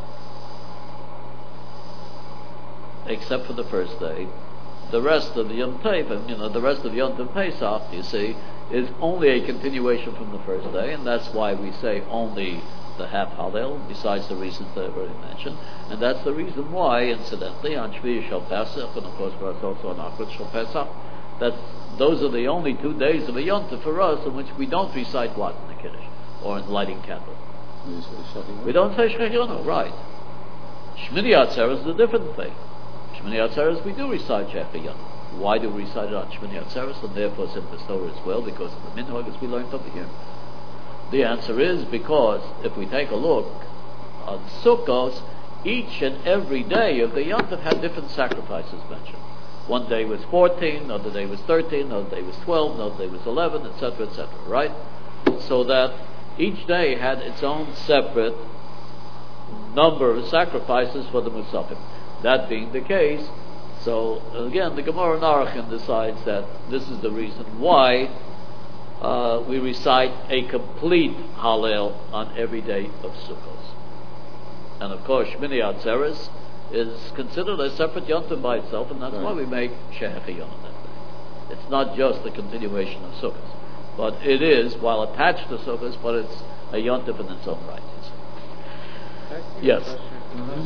except for the first day, the rest of the Yom Tov, and you know, the rest of Yom Tov Pesach, you see, is only a continuation from the first day, and that's why we say only the half Hallel, besides the reasons that I've already mentioned, and that's the reason why, incidentally, on Shvi Shel Pesach, and of course for us also on Achrit Shel Pesach, that those are the only two days of a Yom Tov for us in which we don't recite what in the Kiddush, or in lighting candle. We don't say Shech Yonu, right. Shmini Atzeres is a different thing. Shmini Atzeres, we do recite Shech Yonu. Why do we recite it on Shmini Atzeres, and therefore it's in the Torah as well, because of the minhag as we learned over here? The answer is because if we take a look on Sukkot, each and every day of the Yom Tov had different sacrifices mentioned. One day was fourteen, another day was thirteen, another day was twelve, another day was eleven, et cetera, et cetera. Right? So that each day had its own separate number of sacrifices for the Musafim. That being the case, so again, the Gemara in Arachim decides that this is the reason why uh, we recite a complete Hallel on every day of Sukkot. And of course, Shmini Atzeres is considered a separate Yom Tov by itself, and that's right. Why we make Shech Yom on that day. It's not just the continuation of Sukkot, but it is, while attached to Sukkot, but it's a Yom Tov in its own right. Yes. Mm-hmm.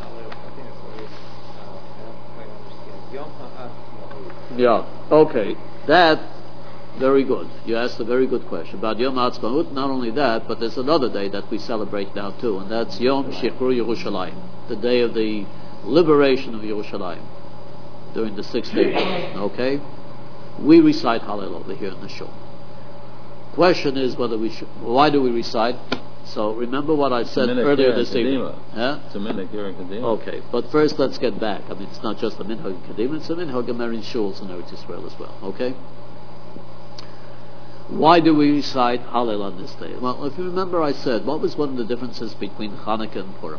Yeah, okay. That, very good. You asked a very good question. About Yom HaAtzmaut, not only that, but there's another day that we celebrate now too, and that's Yom Shichrur Yerushalayim, the day of the liberation of Yerushalayim, during the sixth day. Okay? We recite Hallel over here in the shul. Question is whether we should, why do we recite? So remember what I said earlier this evening. Huh? It's a minhag here in Kedima. Okay, but first let's get back. I mean, it's not just a minhag in Kedima, it's a minhag in Merin Shuls in Eretz Yisrael as well. Okay? Why do we recite Hallel on this day? Well, if you remember, I said, what was one of the differences between Hanukkah and Purim?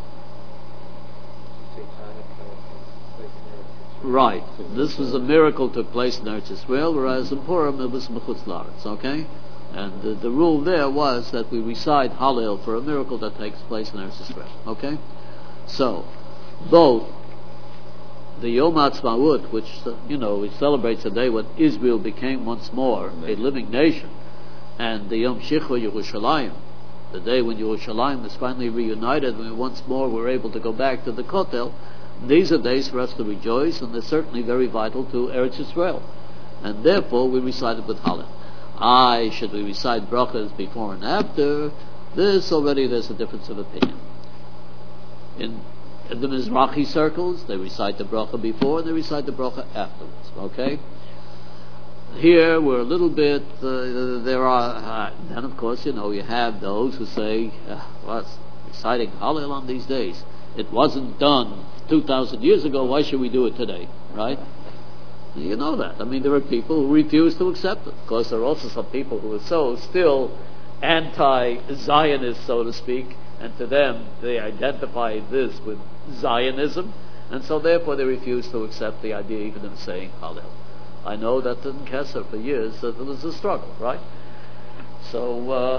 Right. This was a miracle took place in Eretz Yisrael, whereas in Purim it was Mechutz La'aretz. Okay? And the, the rule there was that we recite Hallel for a miracle that takes place in Eretz Yisrael. Okay? So, both the Yom HaAtzmaut, which, you know, it celebrates a day when Israel became once more a living nation, and the Yom Shichrur Yerushalayim, the day when Yerushalayim was finally reunited, when we once more were able to go back to the Kotel, these are days for us to rejoice, and they're certainly very vital to Eretz Yisrael. And therefore, we recite it with Hallel. I, should we recite brachas before and after? This already there's a difference of opinion. In, in the Mizrahi circles, they recite the bracha before and they recite the bracha afterwards. Okay? here we're a little bit, uh, there are, uh, then of course, you know, you have those who say, uh, well, it's reciting Hallel on these days. It wasn't done two thousand years ago, why should we do it today, right? You know that. I mean, there are people who refuse to accept it. Of course, there are also some people who are so still anti-Zionist, so to speak, and to them, they identify this with Zionism, and so therefore they refuse to accept the idea even of saying Hallel. I know that in Kesser for years uh, there was a struggle, right? So, uh,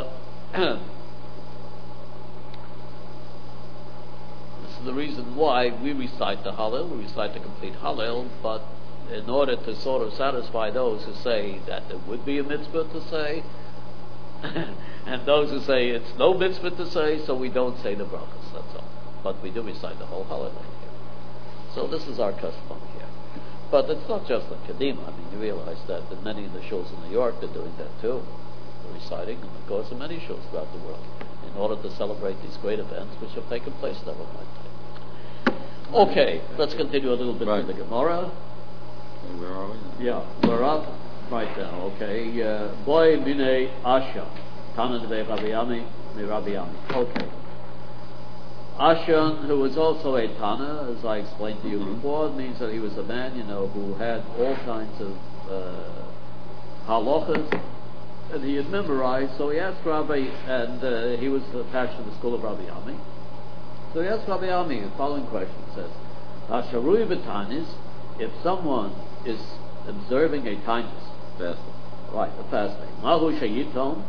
this is the reason why we recite the Hallel, we recite the complete Hallel, but in order to sort of satisfy those who say that there would be a mitzvah to say, and those who say it's no mitzvah to say, so we don't say the brachas, that's all. But we do recite the whole Hallel here. So this is our custom here. But it's not just in Kadima. I mean, you realize that in many of the shuls in New York, they're doing that too. They're reciting, and of course in many shuls throughout the world, in order to celebrate these great events which have taken place in our lifetime. Okay, let's continue a little bit Right. with the Gemara. And where are we? Yeah, we're up right now, okay. Boy Mine Asha, Tana de Rabbi Ami, Mi Rabbi Ami. Okay. Ashan, who was also a Tana, as I explained to you Mm-hmm. before, means that he was a man, you know, who had all kinds of uh, halachas, and he had memorized. So he asked Rabbi, and uh, he was attached to the school of Rabbi Ami. So he asked Rabbi Ami the following question. It says, Asharui b'tanis, if someone is observing a tanis, Fasting. right, a fasting, mahu shayitom,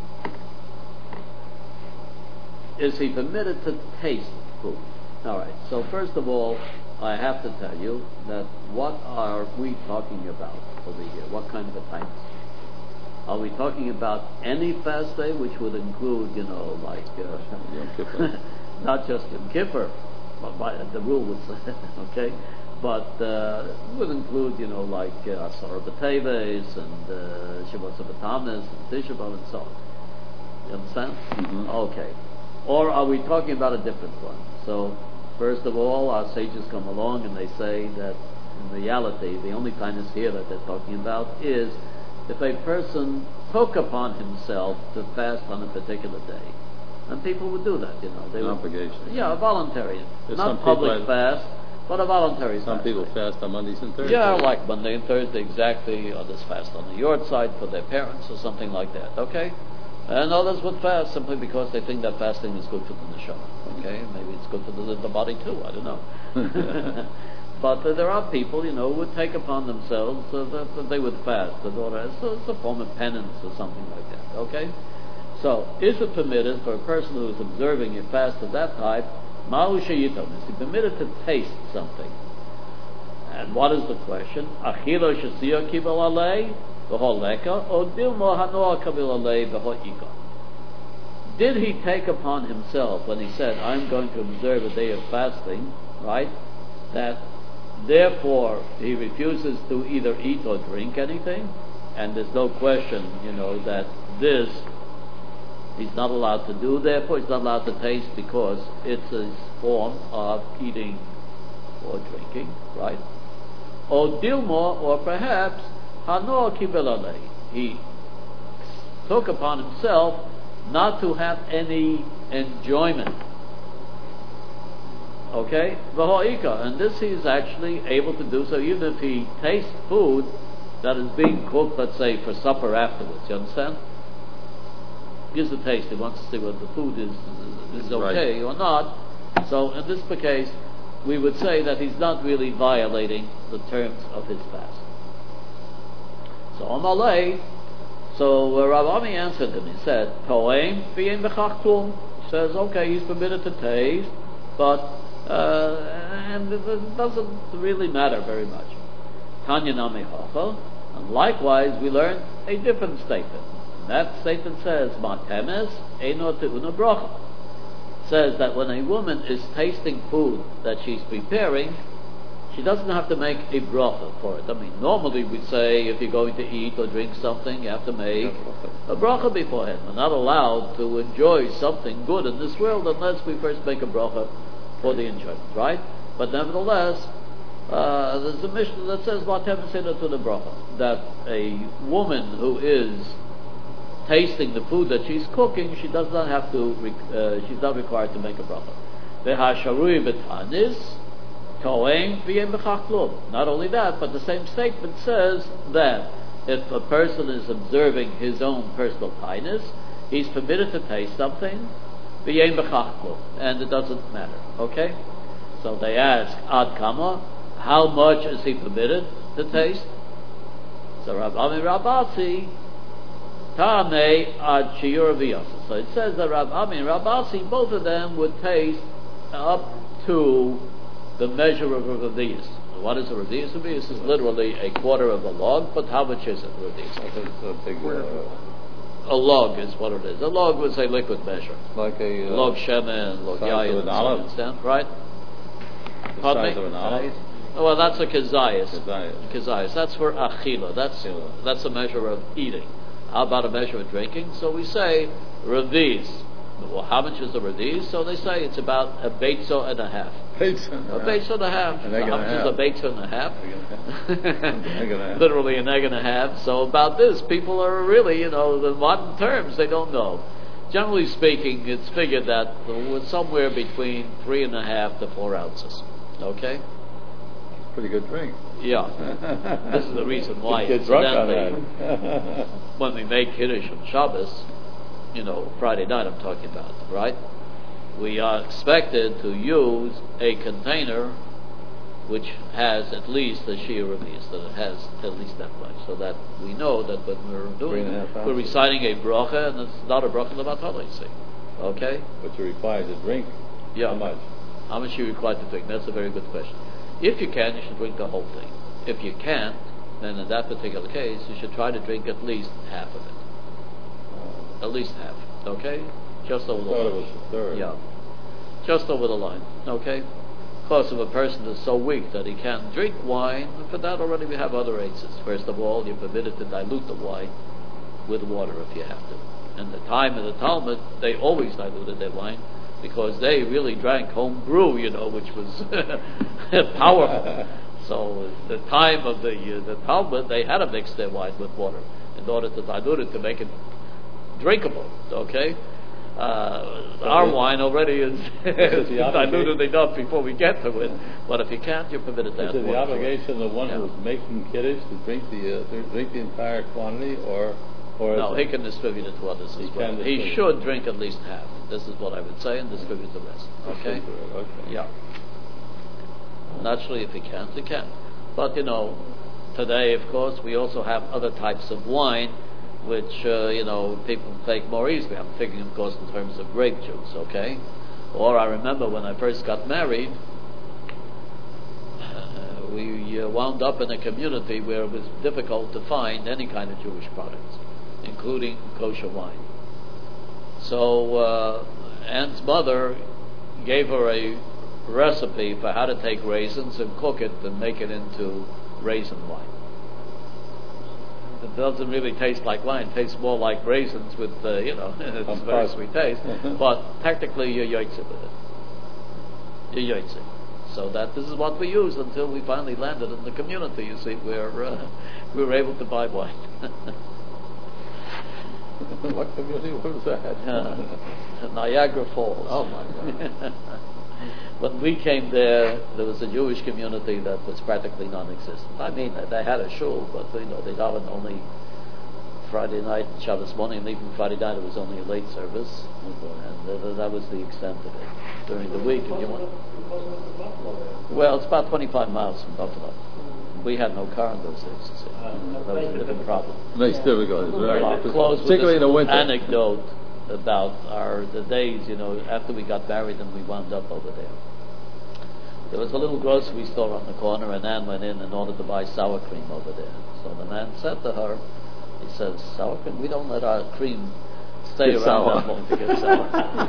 is he permitted to taste food? All right. So first of all, I have to tell you that what are we talking about over here? What kind of a tanis? Are we talking about any fast day, which would include, you know, like uh, Yom Kippur. not just Yom Kippur, but by, the rule would say, okay, but uh, would include, you know, like Asara B'Teves and uh, Shabbos B'Tamis and Tisha B'Av and so on. You understand? Mm-hmm. Okay. Or are we talking about a different one? So, first of all, our sages come along and they say that in reality, the only kindness here that they're talking about is if a person took upon himself to fast on a particular day. And people would do that, you know. They An would, obligation. yeah, a voluntary. There's some Not people public that- fast, but a voluntary Some fast. people fast on Mondays and Thursdays. Yeah, like Monday and Thursday, exactly. Others fast on the yard side for their parents or something like that, okay? And others would fast simply because they think that fasting is good for the neshama, okay? Maybe it's good for the, the body too, I don't know. But uh, there are people, you know, who would take upon themselves uh, that, that they would fast in order, as a, as a form of penance or something like that, okay? So, is it permitted for a person who is observing a fast of that type, Ma'u sheyitom, is he permitted to taste something? And what is the question? Achilo shesiya kibel alei v'ho leka, or dilmo hanoa kibel alei v'ho ika? Did he take upon himself, when he said, I'm going to observe a day of fasting, right, that therefore he refuses to either eat or drink anything, and there's no question, you know, that this he's not allowed to do, therefore he's not allowed to taste because it's a form of eating or drinking, right? Or dilma, or perhaps hanoa kibel alei, he took upon himself not to have any enjoyment. Okay? V'ho'ika, and this he is actually able to do so even if he tastes food that is being cooked, let's say, for supper afterwards. You understand? Gives a taste. He wants to see whether the food is is okay right or not. So in this case, we would say that he's not really violating the terms of his fast. So Amalei, so uh, Rav Ami answered him. He said, "Toem v'yem b'chachtum." He says, okay, he's permitted to taste, but uh, and it doesn't really matter very much. Tanya nami hacha, and likewise we learn a different statement. That statement says, "Matemes eino te'una bracha." Says that when a woman is tasting food that she's preparing, she doesn't have to make a bracha for it. I mean, normally we say if you're going to eat or drink something, you have to make a bracha beforehand. We're not allowed to enjoy something good in this world unless we first make a bracha for the enjoyment, right? But nevertheless, Uh, there's a mission that says Vatem Seder to the bracha, that a woman who is tasting the food that she's cooking, she does not have to, uh, she's not required to make a bracha. V'hasharui b'tanis, to'en v'yem b'chach klum. Not only that, but the same statement says that if a person is observing his own personal kindness, he's permitted to taste something, v'yem b'chach klum, and it doesn't matter. Okay? So they ask, ad kama, how much is he permitted to taste? So Rav Ami Rabasi, Ta'amei ad shiur v'yasa. So it says that Rav Ami and Rabasi, both of them would taste up to the measure of a revius. What is a revius? A revius is literally a quarter of a log, but how much is it, a revius? A log is what it is. A log was a liquid measure. Like a... Uh, log shemen, log yayin, an olive. Understand, right? The Pardon size me? of an olive? Oh, well, that's a kazayas. Kazayas. Kazayas. That's for achila. That's Achila. that's a measure of eating. How about a measure of drinking? So we say reviz. Well, how much is a reviz? So they say it's about a beitzo and a half. Beitzo. A beitzo and a half. An egg How and a much half. is a beitzo and a half? Egg and a half. Literally an egg and a half. So about this, people are really, you know, the modern terms they don't know. Generally speaking, it's figured that it's somewhere between three and a half to four ounces. Okay? Pretty good drink. Yeah. This is the reason why. You get drunk on Incidentally, that. when we make Kiddush on Shabbos, you know, Friday night I'm talking about, right? We are expected to use a container which has at least a shear of these, that it has at least that much, so that we know that when we're doing it, we're reciting a bracha, and it's not a bracha l'matala, you see. Okay? But you're required to drink. Yeah. How much? How much are you required to drink? That's a very good question. If you can, you should drink the whole thing. If you can't, then in that particular case, you should try to drink at least half of it. At least half. Okay? Just over the I thought line. it was a third. Yeah. Just over the line. Okay? Of course, if a person is so weak that he can't drink wine, for that already we have other aces. First of all, you're permitted to dilute the wine with water if you have to. In the time of the Talmud, they always diluted their wine, because they really drank home brew, you know, which was powerful. So the time of the uh, the Talmud, they had to mix their wine with water in order to dilute it to make it drinkable. Okay, uh, so our wine already is, is diluted enough before we get to it. But if you can't, you're permitted to Is add it the water. obligation of the one Yeah. who's making kiddush to drink the uh, to drink the entire quantity, or or No, is he it- can distribute it to others He as can well. He distribute. should drink at least half. This is what I would say, and distribute the rest. Okay? Okay. Yeah. Naturally, if he can't, he can. But, you know, today, of course, we also have other types of wine which, uh, you know, people take more easily. I'm thinking, of course, in terms of grape juice, okay? Or I remember when I first got married, uh, we uh, wound up in a community where it was difficult to find any kind of Jewish products, including kosher wine. So uh, Anne's mother gave her a recipe for how to take raisins and cook it and make it into raisin wine. It doesn't really taste like wine; it tastes more like raisins with, uh, you know, it's a very sweet taste. But technically, you're yotze with it. You're yotze. So that this is what we use until we finally landed in the community. You see, where uh, we were able to buy wine. What community was that? Uh, Niagara Falls. Oh my God. When we came there, there was a Jewish community that was practically non-existent. I mean, they had a shul, but you know, they davened only Friday night, Shabbos morning, and even Friday night it was only a late service, and uh, that was the extent of it. During the week, if you want. Well, it's about twenty-five miles from Buffalo. We had no car in those days. You see. That was a different problem. Makes difficult. It's very I'll close with particularly this in the winter. anecdote about our the days, you know, after we got married and we wound up over there. There was a little grocery store on the corner, and Ann went in and ordered to buy sour cream over there. So the man said to her, he says, "Sour cream? We don't let our cream stay Get around sour." that long to get sour."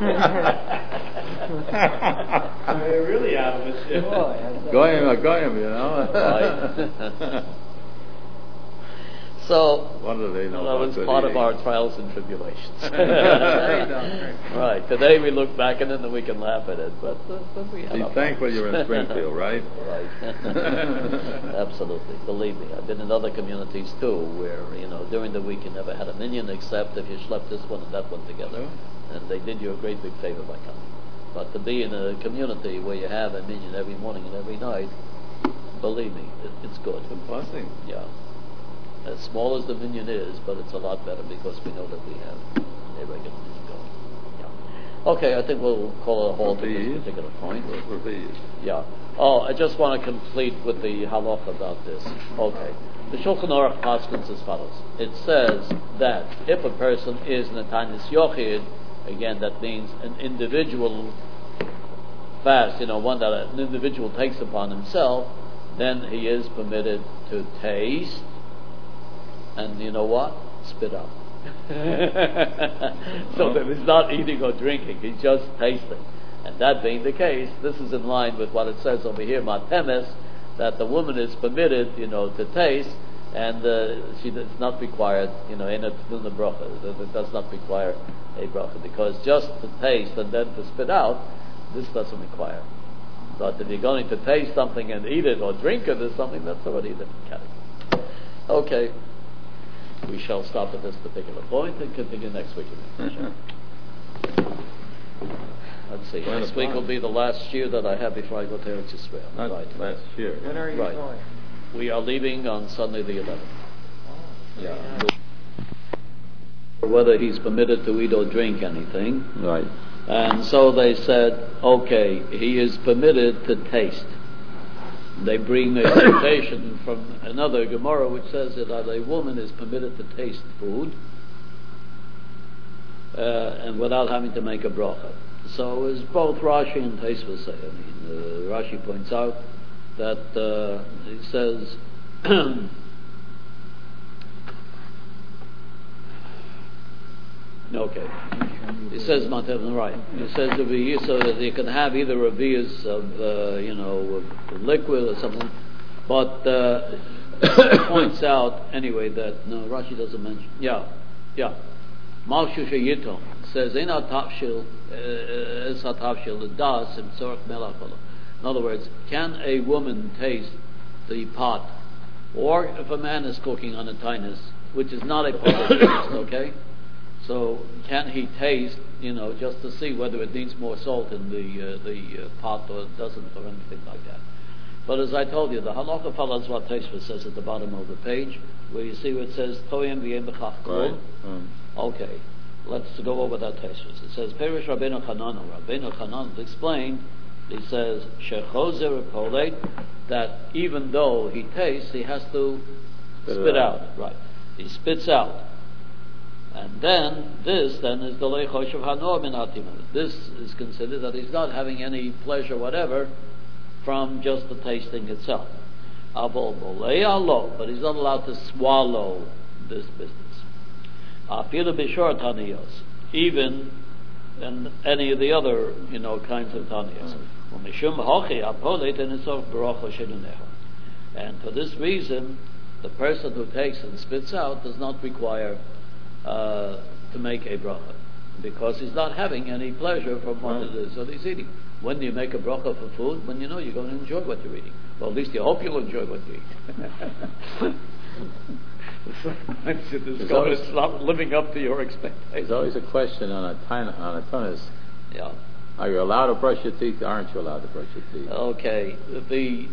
They're really out of it. Goyim, uh, goyim, you know. Right. So what do they know? That was part eating? of our trials and tribulations. Right. Right. Today we look back and then we can laugh at it, but, uh, but we have. Be our thankful problems. you're in Springfield, right? Right. Absolutely. Believe me, I've been in other communities too, where you know during the week you never had a minion except if you schlepped this one and that one together, and they did you a great big favor by coming. But to be in a community where you have a minion every morning and every night, believe me, it, it's good. It's a blessing. Yeah. As small as the minion is, but it's a lot better because we know that we have a regular minion going. Yeah. Okay, I think we'll call it a halt at this particular point. Yeah. Oh, I just want to complete with the halacha about this. Okay. The Shulchan Aruch paskins as follows. It says that if a person is in a tainis yochid, again, that means an individual fast, you know, one that an individual takes upon himself, then he is permitted to taste, and you know what? Spit out. So that he's not eating or drinking, he's just tasting. And that being the case, this is in line with what it says over here, Matemes, that the woman is permitted, you know, to taste, and uh, she does not required, you know, in a the bracha. It does not require a bracha, because just to taste and then to spit out, this doesn't require. But if you're going to taste something and eat it or drink it or something, that's already a different category. Okay, we shall stop at this particular point and continue next week. Let's see. Well, Next week will be the last year that I have before I go to Eretz Yisrael. Not Right. last year. When are you Right. going? We are leaving on Sunday the eleventh. Oh, Yeah. nice. Whether he's permitted to eat or drink anything. Right. And so they said, okay, he is permitted to taste. They bring a quotation from another Gemara which says that a woman is permitted to taste food uh, and without having to make a bracha. So as both Rashi and Tosfos say, I mean, uh, Rashi points out that uh, he says okay. It says Matev right. It says to be so that you can have either revias of uh, you know of liquid or something, but uh, it points out anyway that no Rashi doesn't mention. Yeah, yeah. Malshu Sheyitom says in Atavshil es Atavshil das im Tzorach Melachol. In other words, can a woman taste the pot, or if a man is cooking on a tinus, which is not a part of the taste, okay? So can he taste, you know, just to see whether it needs more salt in the uh, the uh, pot or it doesn't or anything like that? But as I told you, the halacha follows what Tosfos says at the bottom of the page, where you see where it says Toyem v'yem b'chach klum. Okay, let's go over that Tosfos. It says Perish Rabbeinu Chanan. Rabbeinu Chanan explained. He says shechozer kolet, that even though he tastes, he has to spit, spit out. out. Right, he spits out. And then, this then is the leichosh of hanor min hatimah. This is considered that he's not having any pleasure whatever from just the tasting itself. Avol bolei alo, but he's not allowed to swallow this business. Afilu b'shor taniyos, even in any of the other, you know, kinds of taniyos. Umishum hochi apolet and it's of barocho shenunecha. And for this reason, the person who takes and spits out does not require Uh, to make a bracha, because he's not having any pleasure from what it is that he's eating. When do you make a bracha for food? When you know you're going to enjoy what you're eating. Well, at least you hope you'll enjoy what you eat. Sometimes you discover it's not living up to your expectations. There's always a question on a tin, on a tunis. Yeah. Are you allowed to brush your teeth? Or aren't you allowed to brush your teeth? Okay. The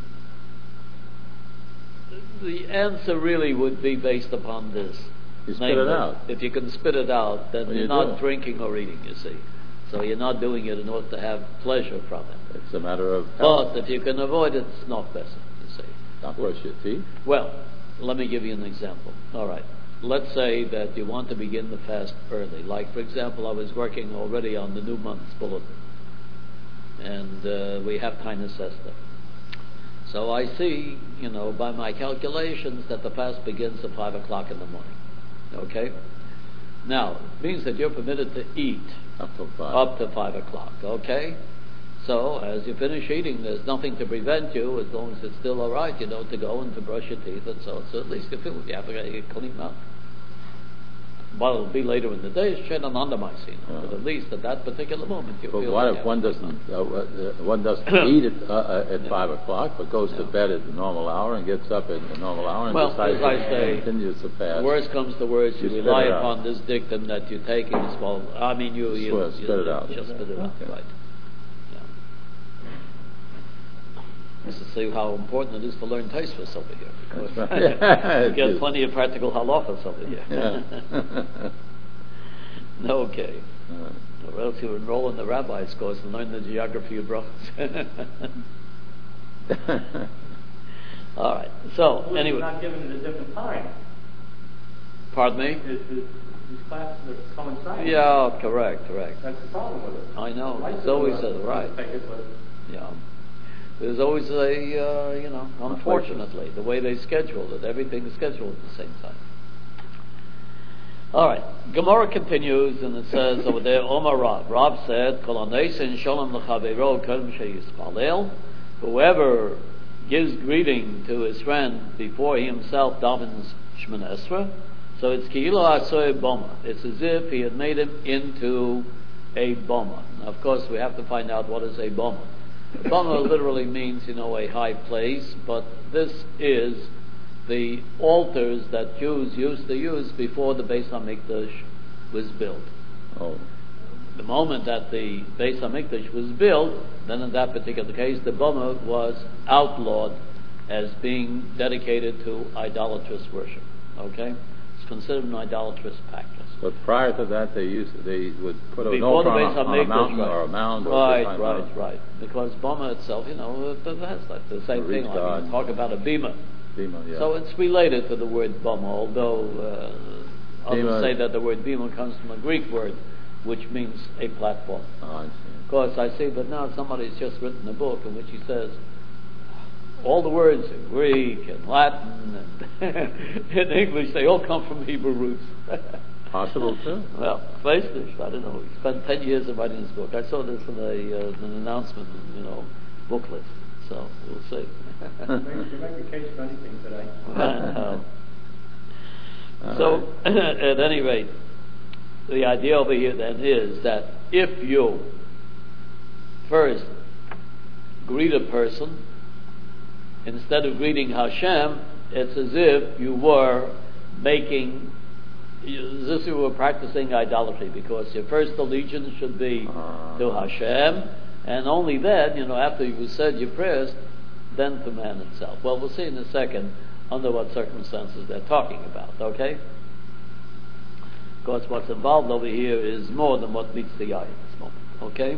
the answer really would be based upon this. You spit Namely, it out. If you can spit it out, then Well, you're you not do. drinking or eating, you see. So you're not doing it in order to have pleasure from it. It's a matter of health. But if you can avoid it, it's not better, you see. Not brush your teeth. Well, let me give you an example. All right. Let's say that you want to begin the fast early. Like, for example, I was working already on the new month's bulletin. And uh, we have Tainus Esther. So I see, you know, by my calculations that the fast begins at five o'clock in the morning. Okay? Now, it means that you're permitted to eat Up to five. up to five o'clock. Okay? So, as you finish eating, there's nothing to prevent you, as long as it's still all right, you know, to go and to brush your teeth and so on. So at least you feel you have a clean mouth. Well, it'll be later in the day, it's shed on undermicing, Yeah. but at least at that particular moment you But feel. what like if you one have a doesn't clean uh, uh, one doesn't eat at, uh, uh, at Yeah. five o'clock, but goes to Yeah. bed at the normal hour and gets up at the normal hour and Well, decides as I to say, continue to fast? mouth. Worst comes to worst, you You spit rely it out. upon this dictum that you're taking as well. I mean, you, you, Swear, you spit it out. Just spit it out, Okay. right. Just to see how important it is to learn Taisvus over here, because That's right. Yeah, you it get is. plenty of practical halachas over here. Yeah. Okay. Uh, Or else you enroll in the rabbi's course and learn the geography of brachos. All right. So Well, anyway, It's not given at a different time. pardon me. It, it, these classes are coinciding. Yeah, correct, correct. That's the problem with it. I know. I It's still, always uh, a right. take it, but Yeah. There's always a, uh, you know, unfortunately, the way they scheduled it, everything is scheduled at the same time. All right. Gemara continues, and it says over there, Omar Rav. Rav said, Kol haneisen shalom l'chaveiro kodem sheyispalel. Whoever gives greeting to his friend before he himself davens Shemona Esrei, so it's ki'ilo asoy boma. It's as if he had made him into a boma. Now, of course, we have to find out what is a boma. A boma literally means, you know, a high place, but this is the altars that Jews used to use before the Beis HaMikdash was built. oh, The moment that the Beis HaMikdash was built, then in that particular case, the boma was outlawed as being dedicated to idolatrous worship. Okay? It's considered an idolatrous practice. but prior to that, they used they would put a Before note the on, Beis a, on a HaMikdash, mountain right. or a mound. Or Right, some right, mountain. right. Because boma itself, you know, it it has like the same Reach thing. Like God. you talk about a bima. Bima, yeah. So it's related to the word boma, although uh, others Bima- say that the word bima comes from a Greek word, which means a platform. Oh, I see. Of course, I see, but now somebody's just written a book in which he says all the words in Greek and Latin and in English, they all come from Hebrew roots. Possible too. Well, Vaishnish, I don't know. He spent ten years in writing this book. I saw this in a, uh, an announcement, you know, booklet. So we'll see. there may there may be case for anything today. Uh, All so, right. at any rate, the idea over here then is that if you first greet a person, instead of greeting Hashem, it's as if you were making, as if you were practicing idolatry, because your first allegiance should be to Hashem, and only then, you know, after you've said your prayers, then to man itself. Well, we'll see in a second under what circumstances they're talking about, okay? Of course, what's involved over here is more than what meets the eye at this moment, okay?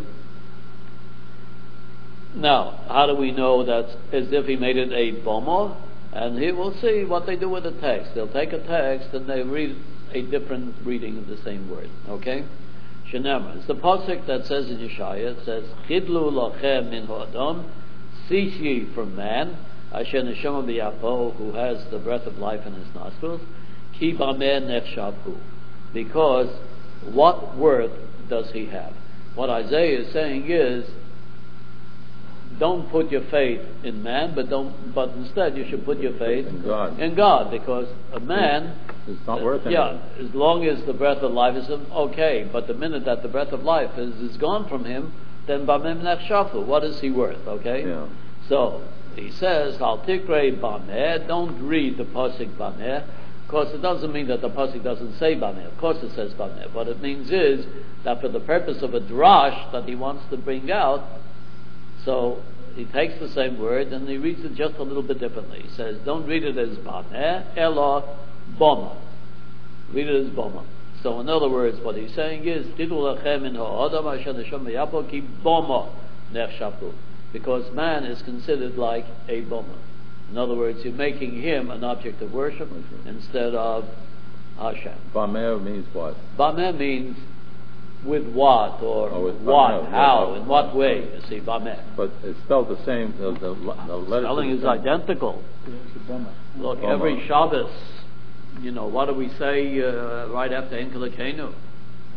Now, how do we know that's as if he made it a boma? And here we'll see what they do with the text. They'll take a text and they read a different reading of the same word, okay? Shenema. It's the pasuk that says in Yeshaya, it says, Chidlu lachem min ha'adam, cease ye from man, asher neshama b'yapo, who has the breath of life in his nostrils, ki b'ameh nechshavhu. Because what worth does he have? What Isaiah is saying is, don't put your faith in man, but don't. But instead, you should put your faith In God. in God, because a man, It's not worth yeah, anything. as long as the breath of life is okay. But the minute that the breath of life is, is gone from him, then b'ameh nechshavhu. What is he worth? Okay. Yeah. So he says, "Al tikrei b'ameh." Don't read the pasuk b'ameh. Of course, it doesn't mean that the pasuk doesn't say b'ameh. Of course, it says b'ameh. What it means is that for the purpose of a drash that he wants to bring out, so he takes the same word and he reads it just a little bit differently. He says, "Don't read it as b'ameh, elo boma." Read it as boma. So, in other words, what he's saying is, "Tidu lachem in ha'adam asher neshama b'yapo ki boma nechshavhu." Because man is considered like a boma. In other words, you're making him an object of worship instead of Hashem. Bameh means what? Bameh means with what, or Oh, with what, bameh, how, yeah. in what way, you see, Bameh. But it's spelled the same. The, the, the letters Spelling are is the same. identical. Look, Bama. every Shabbos, you know, what do we say uh, right after Enkelekenu?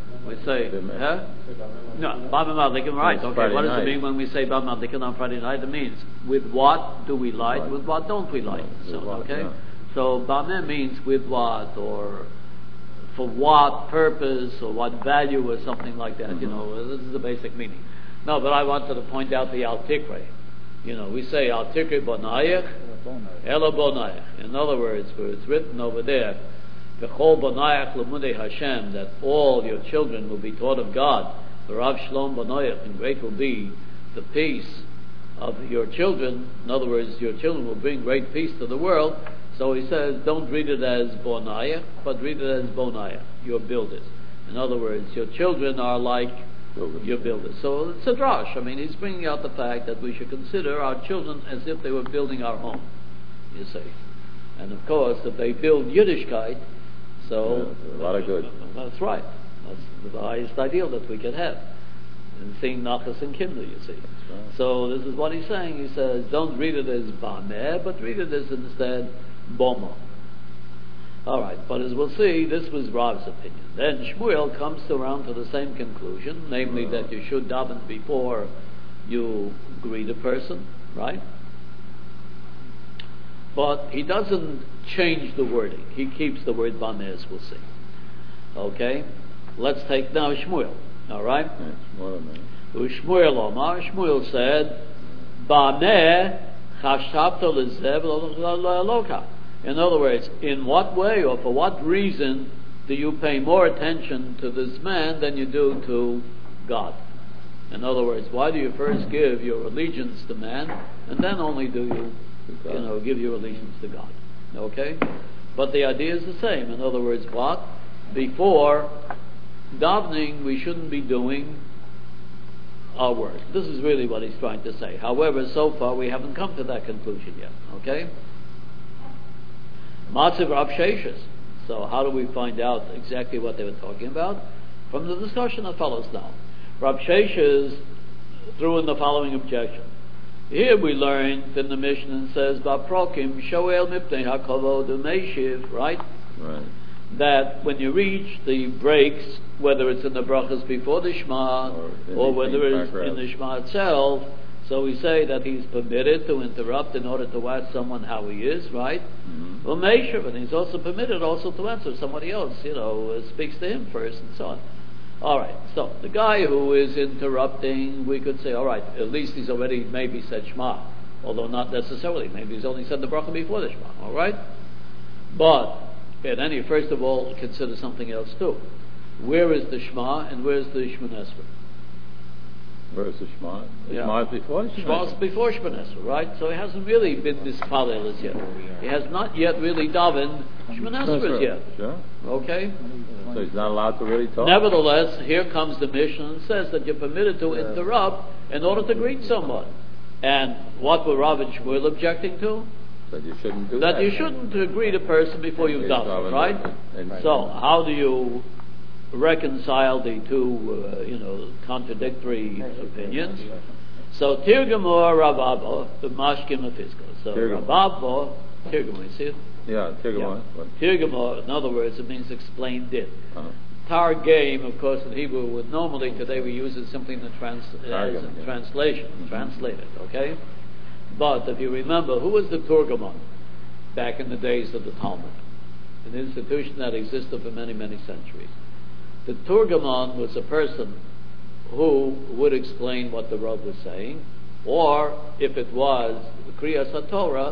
We say, B'meh. huh? No, Baba Madlikin, right. It's Okay, Friday what does night. it mean when we say Baba Madlikin on Friday night? It means, with what do we light, Right. with what don't we light? With So, what, okay? yeah. So, Bameh means with what, or for what purpose, or what value, or something like that. Mm-hmm. You know, this is the basic meaning. No, but I wanted to point out the Al Tikre. You know, we say Al Tikre Bonayach, Ela Bonayach. In other words, where it's written over there, V'chol Bonayach L'mudei Hashem, that all your children will be taught of God. Rav Shalom Bonayach, and great will be the peace of your children. In other words, your children will bring great peace to the world. So he says, don't read it as Bonayach, but read it as Bonayach, your builders. In other words, your children are like Builders. your builders. So it's a drash. I mean, he's bringing out the fact that we should consider our children as if they were building our home, you see. And of course, if they build Yiddishkeit, so Yeah, a lot of good. That's right. That's the highest ideal that we could have. And seeing Nachas and Kimler, you see. right. So this is what he's saying. He says, don't read it as Bameh, but read it as instead Bomo. All right, but as we'll see, this was Rav's opinion. Then Shmuel comes around to the same conclusion, namely that you should daven before you greet a person, right? But he doesn't change the wording. He keeps the word Bameh, as we'll see. Okay? Let's take now Shmuel. All right? That's more than that. Shmuel Omar, Shmuel said, Bameh chashavta lezev loka. In other words, in what way or for what reason do you pay more attention to this man than you do to God? In other words, why do you first give your allegiance to man and then only do you, you know, give your allegiance to God? Okay? But the idea is the same. In other words, what? Before davening, we shouldn't be doing our work. This is really what he's trying to say. However, so far we haven't come to that conclusion yet. Okay? Matziv Rav Sheshes. So how do we find out exactly what they were talking about? From the discussion that follows now. Rav Sheshes threw in the following objection. Here we learned in the Mishnah, says, Baprokim Shoel Mipnei HaKavod U'Meishiv, right? Right. That when you reach the breaks, whether it's in the brachas before the Shema, Or in or the- whether in it's paragraph. in the Shema itself, so we say that he's permitted to interrupt in order to ask someone how he is, right? Mm-hmm. Well, Meishav, and he's also permitted also to answer somebody else, you know, uh, speaks to him first and so on. All right, so the guy who is interrupting, we could say, all right, at least he's already maybe said Shema, although not necessarily. Maybe he's only said the bracha before the Shema, all right? But, and then you first of all consider something else too. Where is the Shema and where's the Shemoneh Esrei? Where's the Shema? The Yeah. Shema is before the Shema is before Shemoneh Esrei, right? So he hasn't really been mispalel as yet. He has not yet really davened Shemoneh Esrei as yet. Sure. Okay? So he's not allowed to really talk? Nevertheless, here comes the Mishnah and says that you're permitted to interrupt in order to greet someone. And what were Rav and Shmuel objecting to? That you shouldn't do that. That you shouldn't uh, greet a person before you've Yes, done Rav it, and- right? and- So, how do you reconcile the two, uh, you know, contradictory opinions? So, Tirgamor Rav Abba, the Mashkim of Fiskal. So, Tirgamor. Rav Abba, Tirgamor, you see it? Yeah, take him Yeah. on. What? Tirgamor, in other words, it means explained it. Uh-huh. Targame, of course, in Hebrew, would normally today we use it simply in the trans, as Targum, in yeah. translation, Mm-hmm. translated, okay? But if you remember, who was the Turgamon back in the days of the Talmud? An institution that existed for many, many centuries. The Turgamon was a person who would explain what the Rav was saying, or if it was Kriyas HaTorah,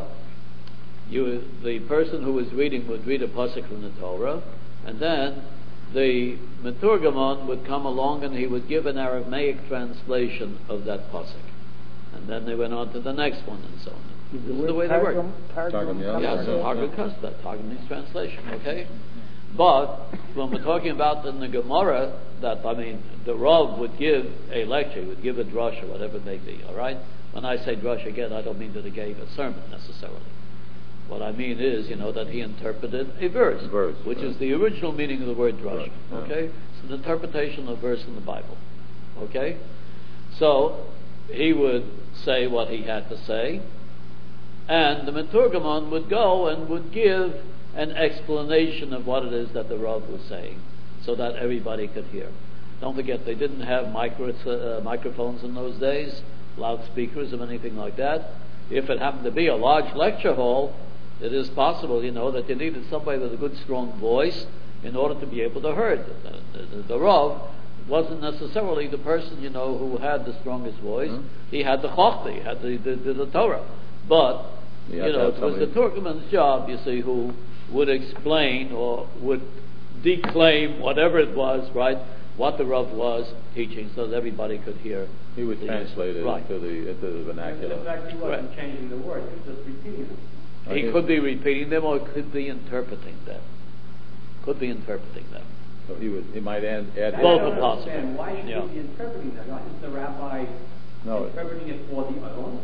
you, the person who was reading would read a pasuk from the Torah, and then the Meturgamon would come along and he would give an Aramaic translation of that pasuk. And then they went on to the next one and so on. This is the way they work. Targum, yeah. Yes, Yeah. Targum Kasta, Targum means translation, okay? But when we're talking about in the Gemara, that, I mean, the Rav would give a lecture, he would give a drush or whatever it may be, all right? When I say drush, again, I don't mean that he gave a sermon necessarily. What I mean is, you know, that he interpreted a verse, Verse, which right. is the original meaning of the word drush, Right, yeah. okay? It's an interpretation of a verse in the Bible, okay? So, he would say what he had to say, and the Meturgamon would go and would give an explanation of what it is that the Rav was saying, so that everybody could hear. Don't forget, they didn't have micro, uh, microphones in those days, loudspeakers or anything like that. If it happened to be a large lecture hall, it is possible, you know, that you needed somebody with a good, strong voice in order to be able to hear. The, the, the Rav wasn't necessarily the person, you know, who had the strongest voice. Mm-hmm. He had the Chochmah, he had the, the, the, the Torah. But, you, you know, it was the Turkoman's job, you see, who would explain or would declaim whatever it was, right, what the Rav was teaching so that everybody could hear. He would translate it right. into the into the vernacular. In fact, he wasn't right. changing the words, he was just repeating them. He okay. could be repeating them or could be interpreting them. Could be interpreting them. So he would he might add, add both are possible. Why should yeah. he be interpreting them? Why is the rabbi no, interpreting it for the Adon?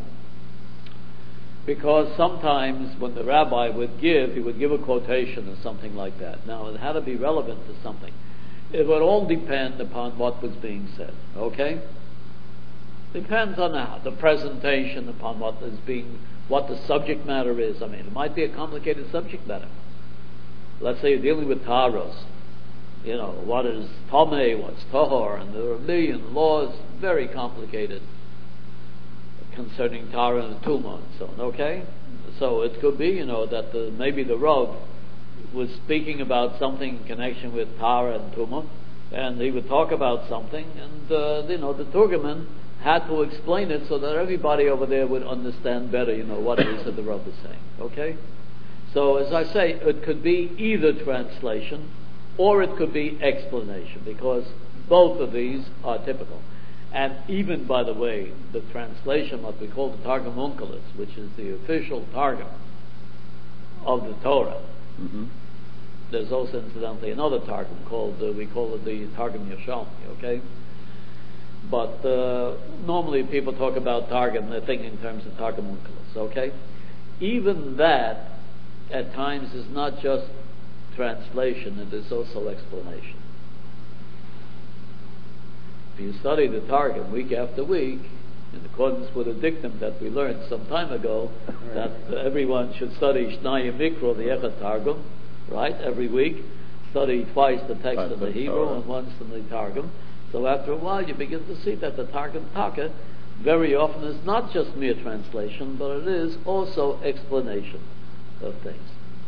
Because sometimes when the rabbi would give, he would give a quotation or something like that. Now, it had to be relevant to something. It would all depend upon what was being said, okay? Depends on how, the presentation, upon what is being, what the subject matter is. I mean, it might be a complicated subject matter. Let's say you're dealing with taharos. You know, what is tameh, what's tahor, and there are a million laws, very complicated, concerning Tara and Tumah and so on, okay? So it could be, you know, that the, maybe the Rav was speaking about something in connection with Tara and Tumah, and he would talk about something, and, uh, you know, the Turgoman had to explain it so that everybody over there would understand better, you know, what it is that the Rav is saying, okay? So, as I say, it could be either translation, or it could be explanation, because both of these are typical. And even, by the way, the translation, what we call the Targum Onkelos, which is the official Targum of the Torah. Mm-hmm. There's also, incidentally, another Targum called, uh, we call it the Targum Yerushalmi, okay? But uh, normally people talk about Targum, they're thinking in terms of Targum Onkelos, okay? Even that, at times, is not just translation, it is also explanation. If you study the Targum week after week, in accordance with a dictum that we learned some time ago, that uh, everyone should study Shnayim Mikra, the Echad Targum, right, every week, study twice the text in the Hebrew and once in the Targum. So after a while you begin to see that the Targum Taka very often is not just mere translation, but it is also explanation of things.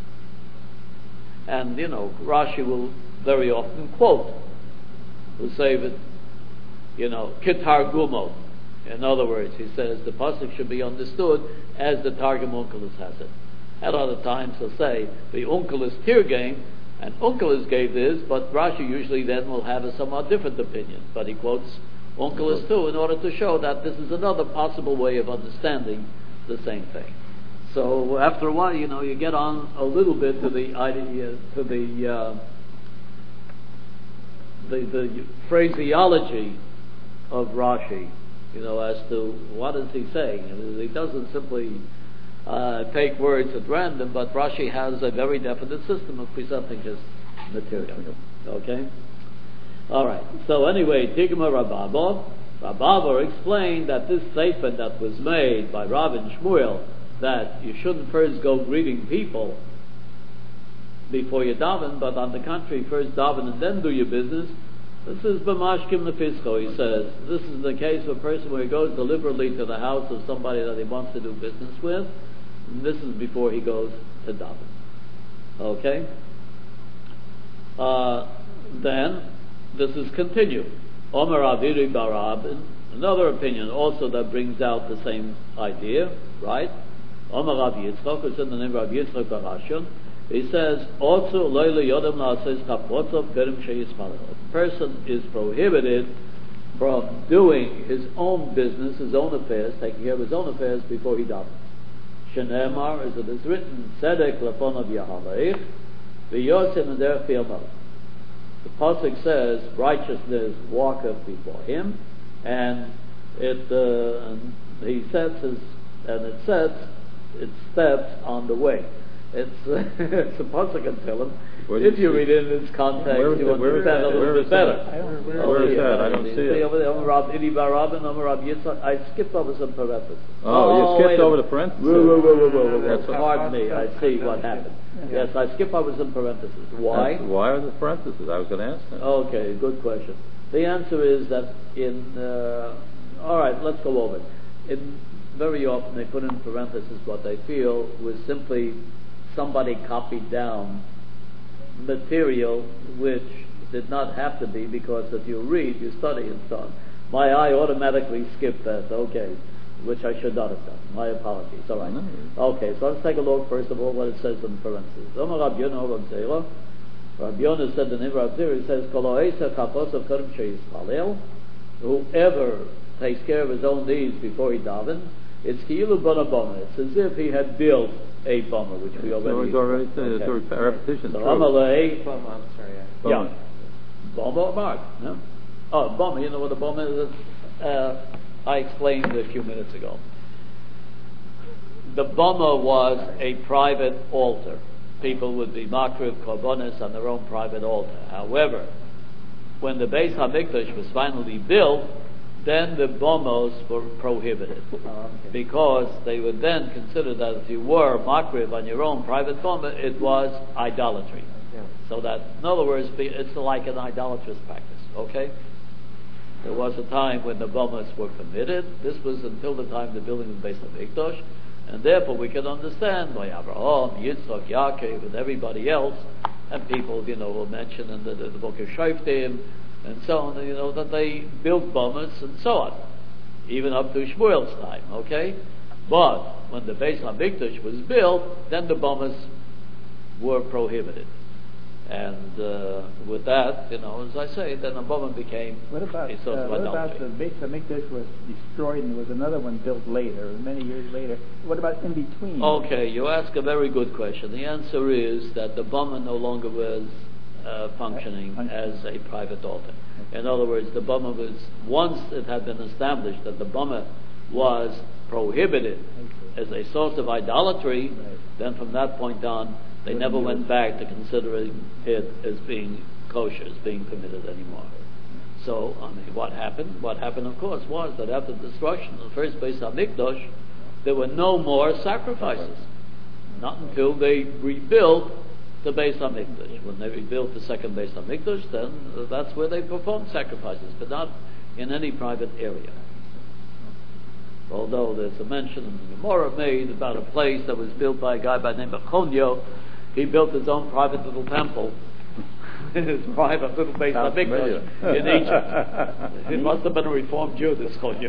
And, you know, Rashi will very often quote, will say that, you know, Kitar Gumo. In other words, he says the pasuk should be understood as the Targum Onkelos has it. At other times he'll say the Onkelos Tirgame, and Onkelos gave this, but Rashi usually then will have a somewhat different opinion. But he quotes Onkelos too in order to show that this is another possible way of understanding the same thing. So after a while, you know, you get on a little bit to the idea, to the uh, the, the phraseology of Rashi, you know, as to what is he saying. He doesn't simply uh, take words at random, but Rashi has a very definite system of presenting his material. Okay? All right. So anyway, Tigma Rababa, Rababa explained that this sefer that was made by Rav and Shmuel, that you shouldn't first go greeting people before you daven, but on the contrary, first daven and then do your business. This is b'mashkim nefischo, he says. This is the case of a person where he goes deliberately to the house of somebody that he wants to do business with. And this is before he goes to daven. Okay? Uh, then, this is continued. Omer Aviri Barab, another opinion also that brings out the same idea, right? Omer Rav Yitzchok, it's in the name of Rav Yitzchok Barashon. He says, also, Loyle Yodem La'aseh Chapotzov Berim Sheyispalel. A person is prohibited from doing his own business, his own affairs, taking care of his own affairs before he davens. Shenemar, as it is written, Tzedek Laponav Yahalech, V'yosim Eder Fi'amot. The pasuk says, righteousness walketh before him, and it uh, and he sets his, and it sets its steps on the way. It's uh, it's a pasuk in Tehillim. If you read it in its context, you it, understand a little bit better. Where, where is that? I don't see it. Over there, Omer Rav Idi Barabin, Omer Rav Yitzchak. I skipped over some parentheses. Oh, oh you skipped over the parentheses. Whoa, whoa, whoa, whoa, whoa, whoa. Pardon me. I see what happened. Yeah. Yes, I skipped over some parentheses. Why? That's, why are the parentheses? I was going to ask that. Okay, good question. The answer is that in, uh, all right, let's go over it. In, very often they put in parentheses what they feel was simply somebody copied down material which did not have to be, because if you read, you study and so on. My eye automatically skipped that, okay, which I should not have done. My apologies. All right. Okay, so let's take a look first of all what it says in parentheses. Rabbi Yonah said in Rav Zira, he says, whoever takes care of his own needs before he davens, it's ki'ilu bana bama. It's as if he had built a bama, which we already. So already okay. It's a repetition. So Amalei. Bama, I'm sorry. Yeah. Yeah. Bama or mark? No. Oh, bama. You know what a bama is? Uh, I explained a few minutes ago. The bama was a private altar. People would be makriv korbanos on their own private altar. However, when the Beis Hamikdash was finally built, then the bomos were prohibited, oh, okay. because they would then consider that if you were makriv on your own private boma, it was idolatry. Yeah. So that, in other words, it's like an idolatrous practice. Okay. There was a time when the bomas were permitted. This was until the time of the building of the Beis Hamikdash, and therefore we can understand by Abraham, Yitzchak, Yaakov, and everybody else, and people, you know, will mention in the, the, the book of Shoftim, and so on, you know, that they built bomas and so on, even up to Shmuel's time, okay? But when the Beis Hamikdash was built, then the bomas were prohibited. And uh, with that, you know, as I say, then the boma became what about, a sort uh, of what idolatry. about the Beis Hamikdash was destroyed and there was another one built later, many years later. What about in between? Okay, you ask a very good question. The answer is that the boma no longer was uh, functioning uh, as a private altar. Okay. In other words, the boma was, once it had been established that the boma was prohibited as a source of idolatry, right. then from that point on, they never went back to considering it as being kosher, as being permitted anymore. So, I mean, what happened? What happened, of course, was that after the destruction of the first Beis Hamikdash, there were no more sacrifices. Not until they rebuilt the Beis Hamikdash. When they rebuilt the second Beis Hamikdash, then that's where they performed sacrifices, but not in any private area. Although there's a mention in the Gemara made about a place that was built by a guy by the name of Chonyo. He built his own private little temple, his private little Beis Hamikdash in Egypt. It must have been a Reformed Jew, this Chonyo.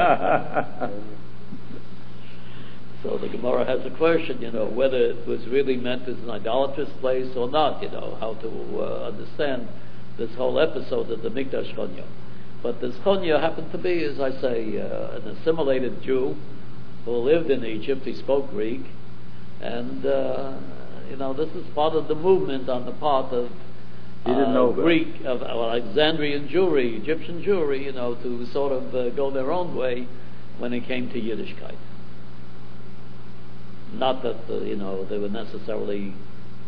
So the Gemara has a question, you know, whether it was really meant as an idolatrous place or not, you know, how to uh, understand this whole episode of the Mikdash Chonyo. But this Chonyo happened to be, as I say, uh, an assimilated Jew who lived in Egypt. He spoke Greek, and uh, you know, this is part of the movement on the part of uh, didn't know Greek, of uh, Alexandrian Jewry, Egyptian Jewry, you know, to sort of uh, go their own way when it came to Yiddishkeit. Not that uh, you know they were necessarily,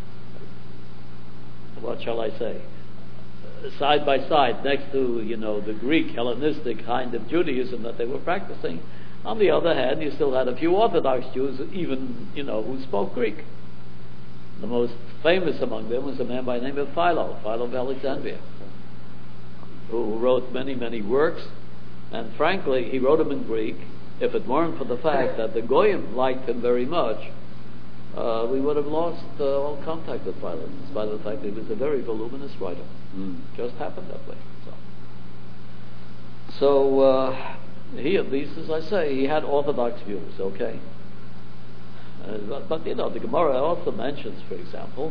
what shall I say, side by side next to, you know, the Greek Hellenistic kind of Judaism that they were practicing. On the other hand, you still had a few Orthodox Jews, even, you know, who spoke Greek. The most famous among them was a man by the name of Philo, Philo of Alexandria, who wrote many, many works, and frankly, he wrote them in Greek. If it weren't for the fact that the Goyim liked him very much, Uh, we would have lost uh, all contact with Philo, despite the fact that he was a very voluminous writer. Mm. Just happened that way. So, so uh, he, at least, as I say, he had Orthodox views, okay? Uh, but, but, you know, the Gemara also mentions, for example,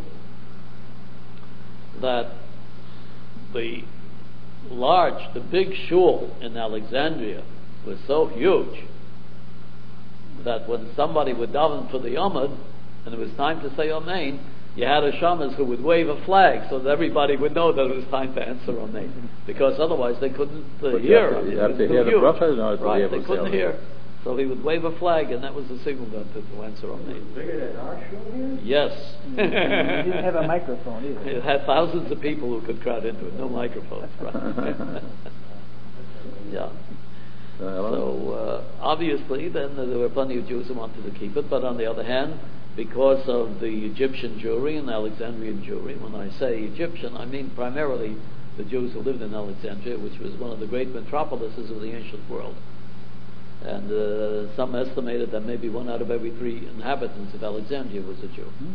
that the large, the big shul in Alexandria was so huge that when somebody would daven for the Yomad, and it was time to say Amen, you had a shamas who would wave a flag so that everybody would know that it was time to answer Amen, because otherwise they couldn't uh, hear. You have to, you have to hear the bracha, no, right? They couldn't hear, so he would wave a flag, and that was the signal then to, to answer Amen. It was bigger than our show here? Yes. It didn't have a microphone either. It had thousands of people who could crowd into it. No microphones. Right? Yeah. So uh, obviously, then uh, there were plenty of Jews who wanted to keep it, but on the other hand, because of the Egyptian Jewry and Alexandrian Jewry, when I say Egyptian, I mean primarily the Jews who lived in Alexandria, which was one of the great metropolises of the ancient world. And uh, some estimated that maybe one out of every three inhabitants of Alexandria was a Jew. Hmm.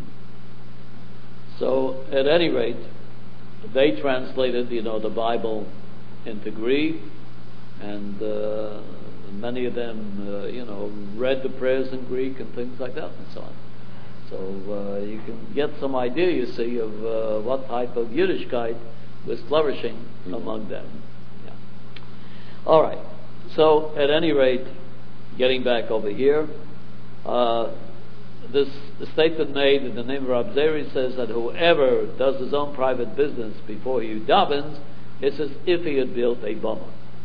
So, at any rate, they translated, you know, the Bible into Greek, and uh, many of them, uh, you know, read the prayers in Greek and things like that, and so on. So uh, you can get some idea, you see, of uh, what type of Yiddishkeit was flourishing mm-hmm. among them. Yeah. All right. So, at any rate, getting back over here, uh, this the statement made in the name of Rav Zeri says that whoever does his own private business before he davens, it's as if he had built a boma.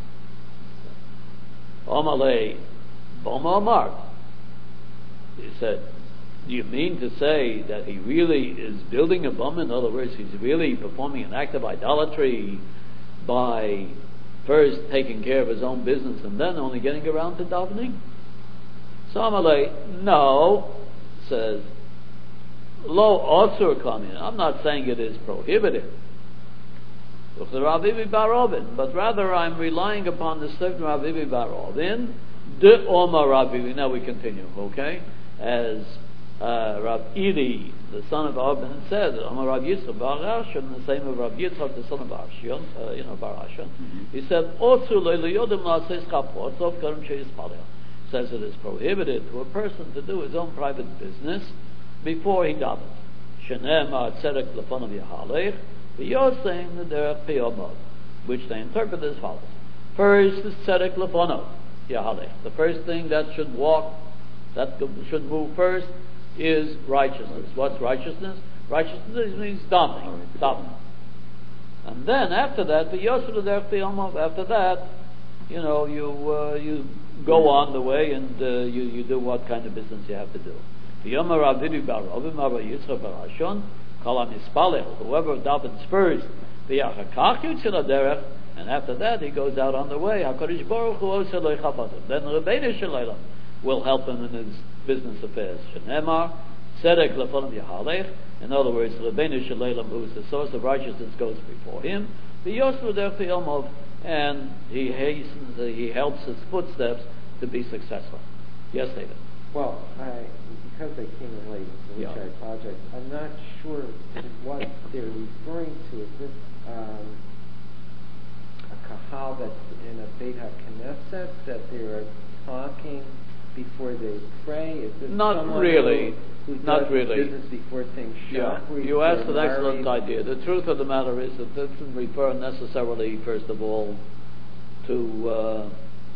Omalei, boma amar. He said, do you mean to say that he really is building a boma? In other words, he's really performing an act of idolatry by first taking care of his own business and then only getting around to davening? So Amalei, no, says, lo osur kamin. I'm not saying it is prohibited, but rather I'm relying upon the statement of Rav Ibi bar Ovin, de Omar Rav Ibi. Now we continue, okay? As uh, Rav Ili, the son of Ovin, said, Omar Rav Yitzchak bar Ashon, the same of Rav Yitzchak, the son of Bar Ashon, uh, you know, Bar Ashon. Mm-hmm. He said, osur le'liyodim la'aseis chapot, sof karim sheyispalel. Says it is prohibited to a person to do his own private business before he davens. Shenemar tzedek lefonav yahalech, v'yosem nederech piyomod, which they interpret as follows. First is tzedek lefonav yahalech. The first thing that should walk, that should move first, is righteousness. What's righteousness? Righteousness means davening. Davening. And then after that, v'yosem nederech piyomod. After that, you know, you uh, you go on the way and uh, you, you do what kind of business you have to do. Whoever davens first, and after that he goes out on the way. Then Rebbeinu Shalom will help him in his business affairs. In other words, Rebbeinu Shalom, who is the source of righteousness, goes before him. And he hastens, uh, he helps his footsteps to be successful. Yes, David? Well, I, because I came in late, for which yeah. I apologize, I'm not sure what they're referring to. Is this um, a kahal that's in a Beit HaKnesset, that they're talking before they pray? Is this not really. Who, who not does really. business before things yeah. You asked an excellent idea. The truth of the matter is that this doesn't refer necessarily, first of all, to uh,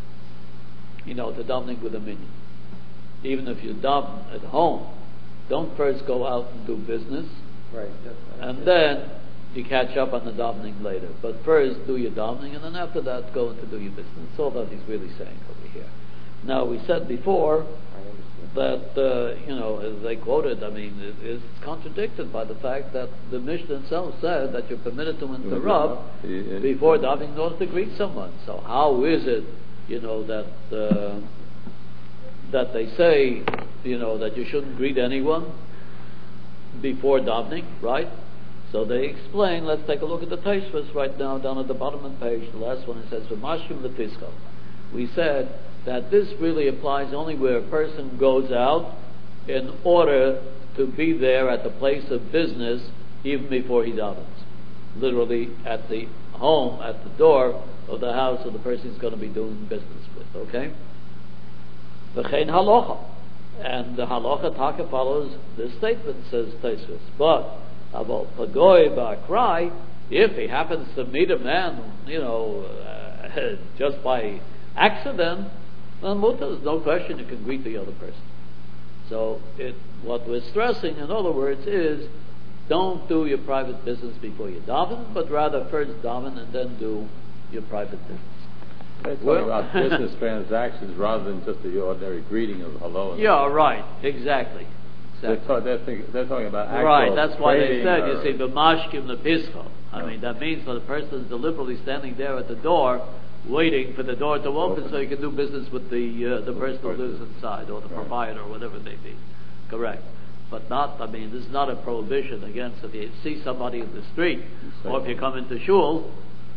you know, to davening with a minyan. Even if you daven at home, don't first go out and do business, right? And then you catch up on the davening later. But first do your davening, and then after that go to do your business. That's all that he's really saying over here. Now we said before that uh, you know, as they quoted, I mean, it is contradicted by the fact that the Mishnah itself said that you're permitted to interrupt before davening in order to greet someone. So how is it, you know, that uh, that they say, you know, that you shouldn't greet anyone before davening, right? So they explain. Let's take a look at the Tosfos right now, down at the bottom of the page. The last one, it says, "V'mashkim lefisko." We said that this really applies only where a person goes out in order to be there at the place of business even before he davens. Literally at the home, at the door of the house of the person he's going to be doing business with, okay? V'chein halacha. And the halacha taka follows this statement, says Tosfos. But, aval pagoy ba'akrai, if he happens to meet a man, you know, uh, just by accident, then there's no question you can greet the other person. So it, what we're stressing, in other words, is don't do your private business before you daven, but rather first daven and then do your private business. They're talking well, about business transactions rather than just the ordinary greeting of hello. And yeah, right, exactly. exactly. They're, ta- they're, think, they're talking about actual right. That's why they said, or, you see, b'mashkim lepischo. I no. mean, that means that the person is deliberately standing there at the door, waiting for the door to open, open. so you can do business with the uh, the person who lives inside, or the right. provider, or whatever they be. Correct. But not, I mean, this is not a prohibition against if you see somebody in the street, or if you come into shul,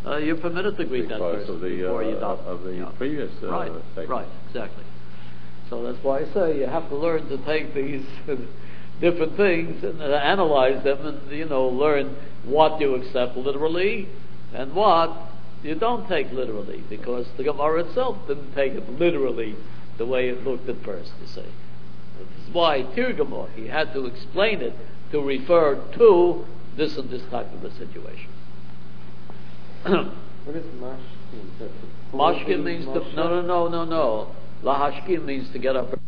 uh, you're permitted to greet because that person of the, before uh, you daven. of the yeah. previous uh, right, statement. right, exactly. So that's why I say you have to learn to take these different things and uh, analyze them, and you know, learn what you accept literally and what you don't take literally, because the Gemara itself didn't take it literally the way it looked at first. You see, this is why Tirgamor, he had to explain it to refer to this and this type of a situation. What is mashkin? Mashkin means to, no, no, no, no, no. Lahashkin means to get up.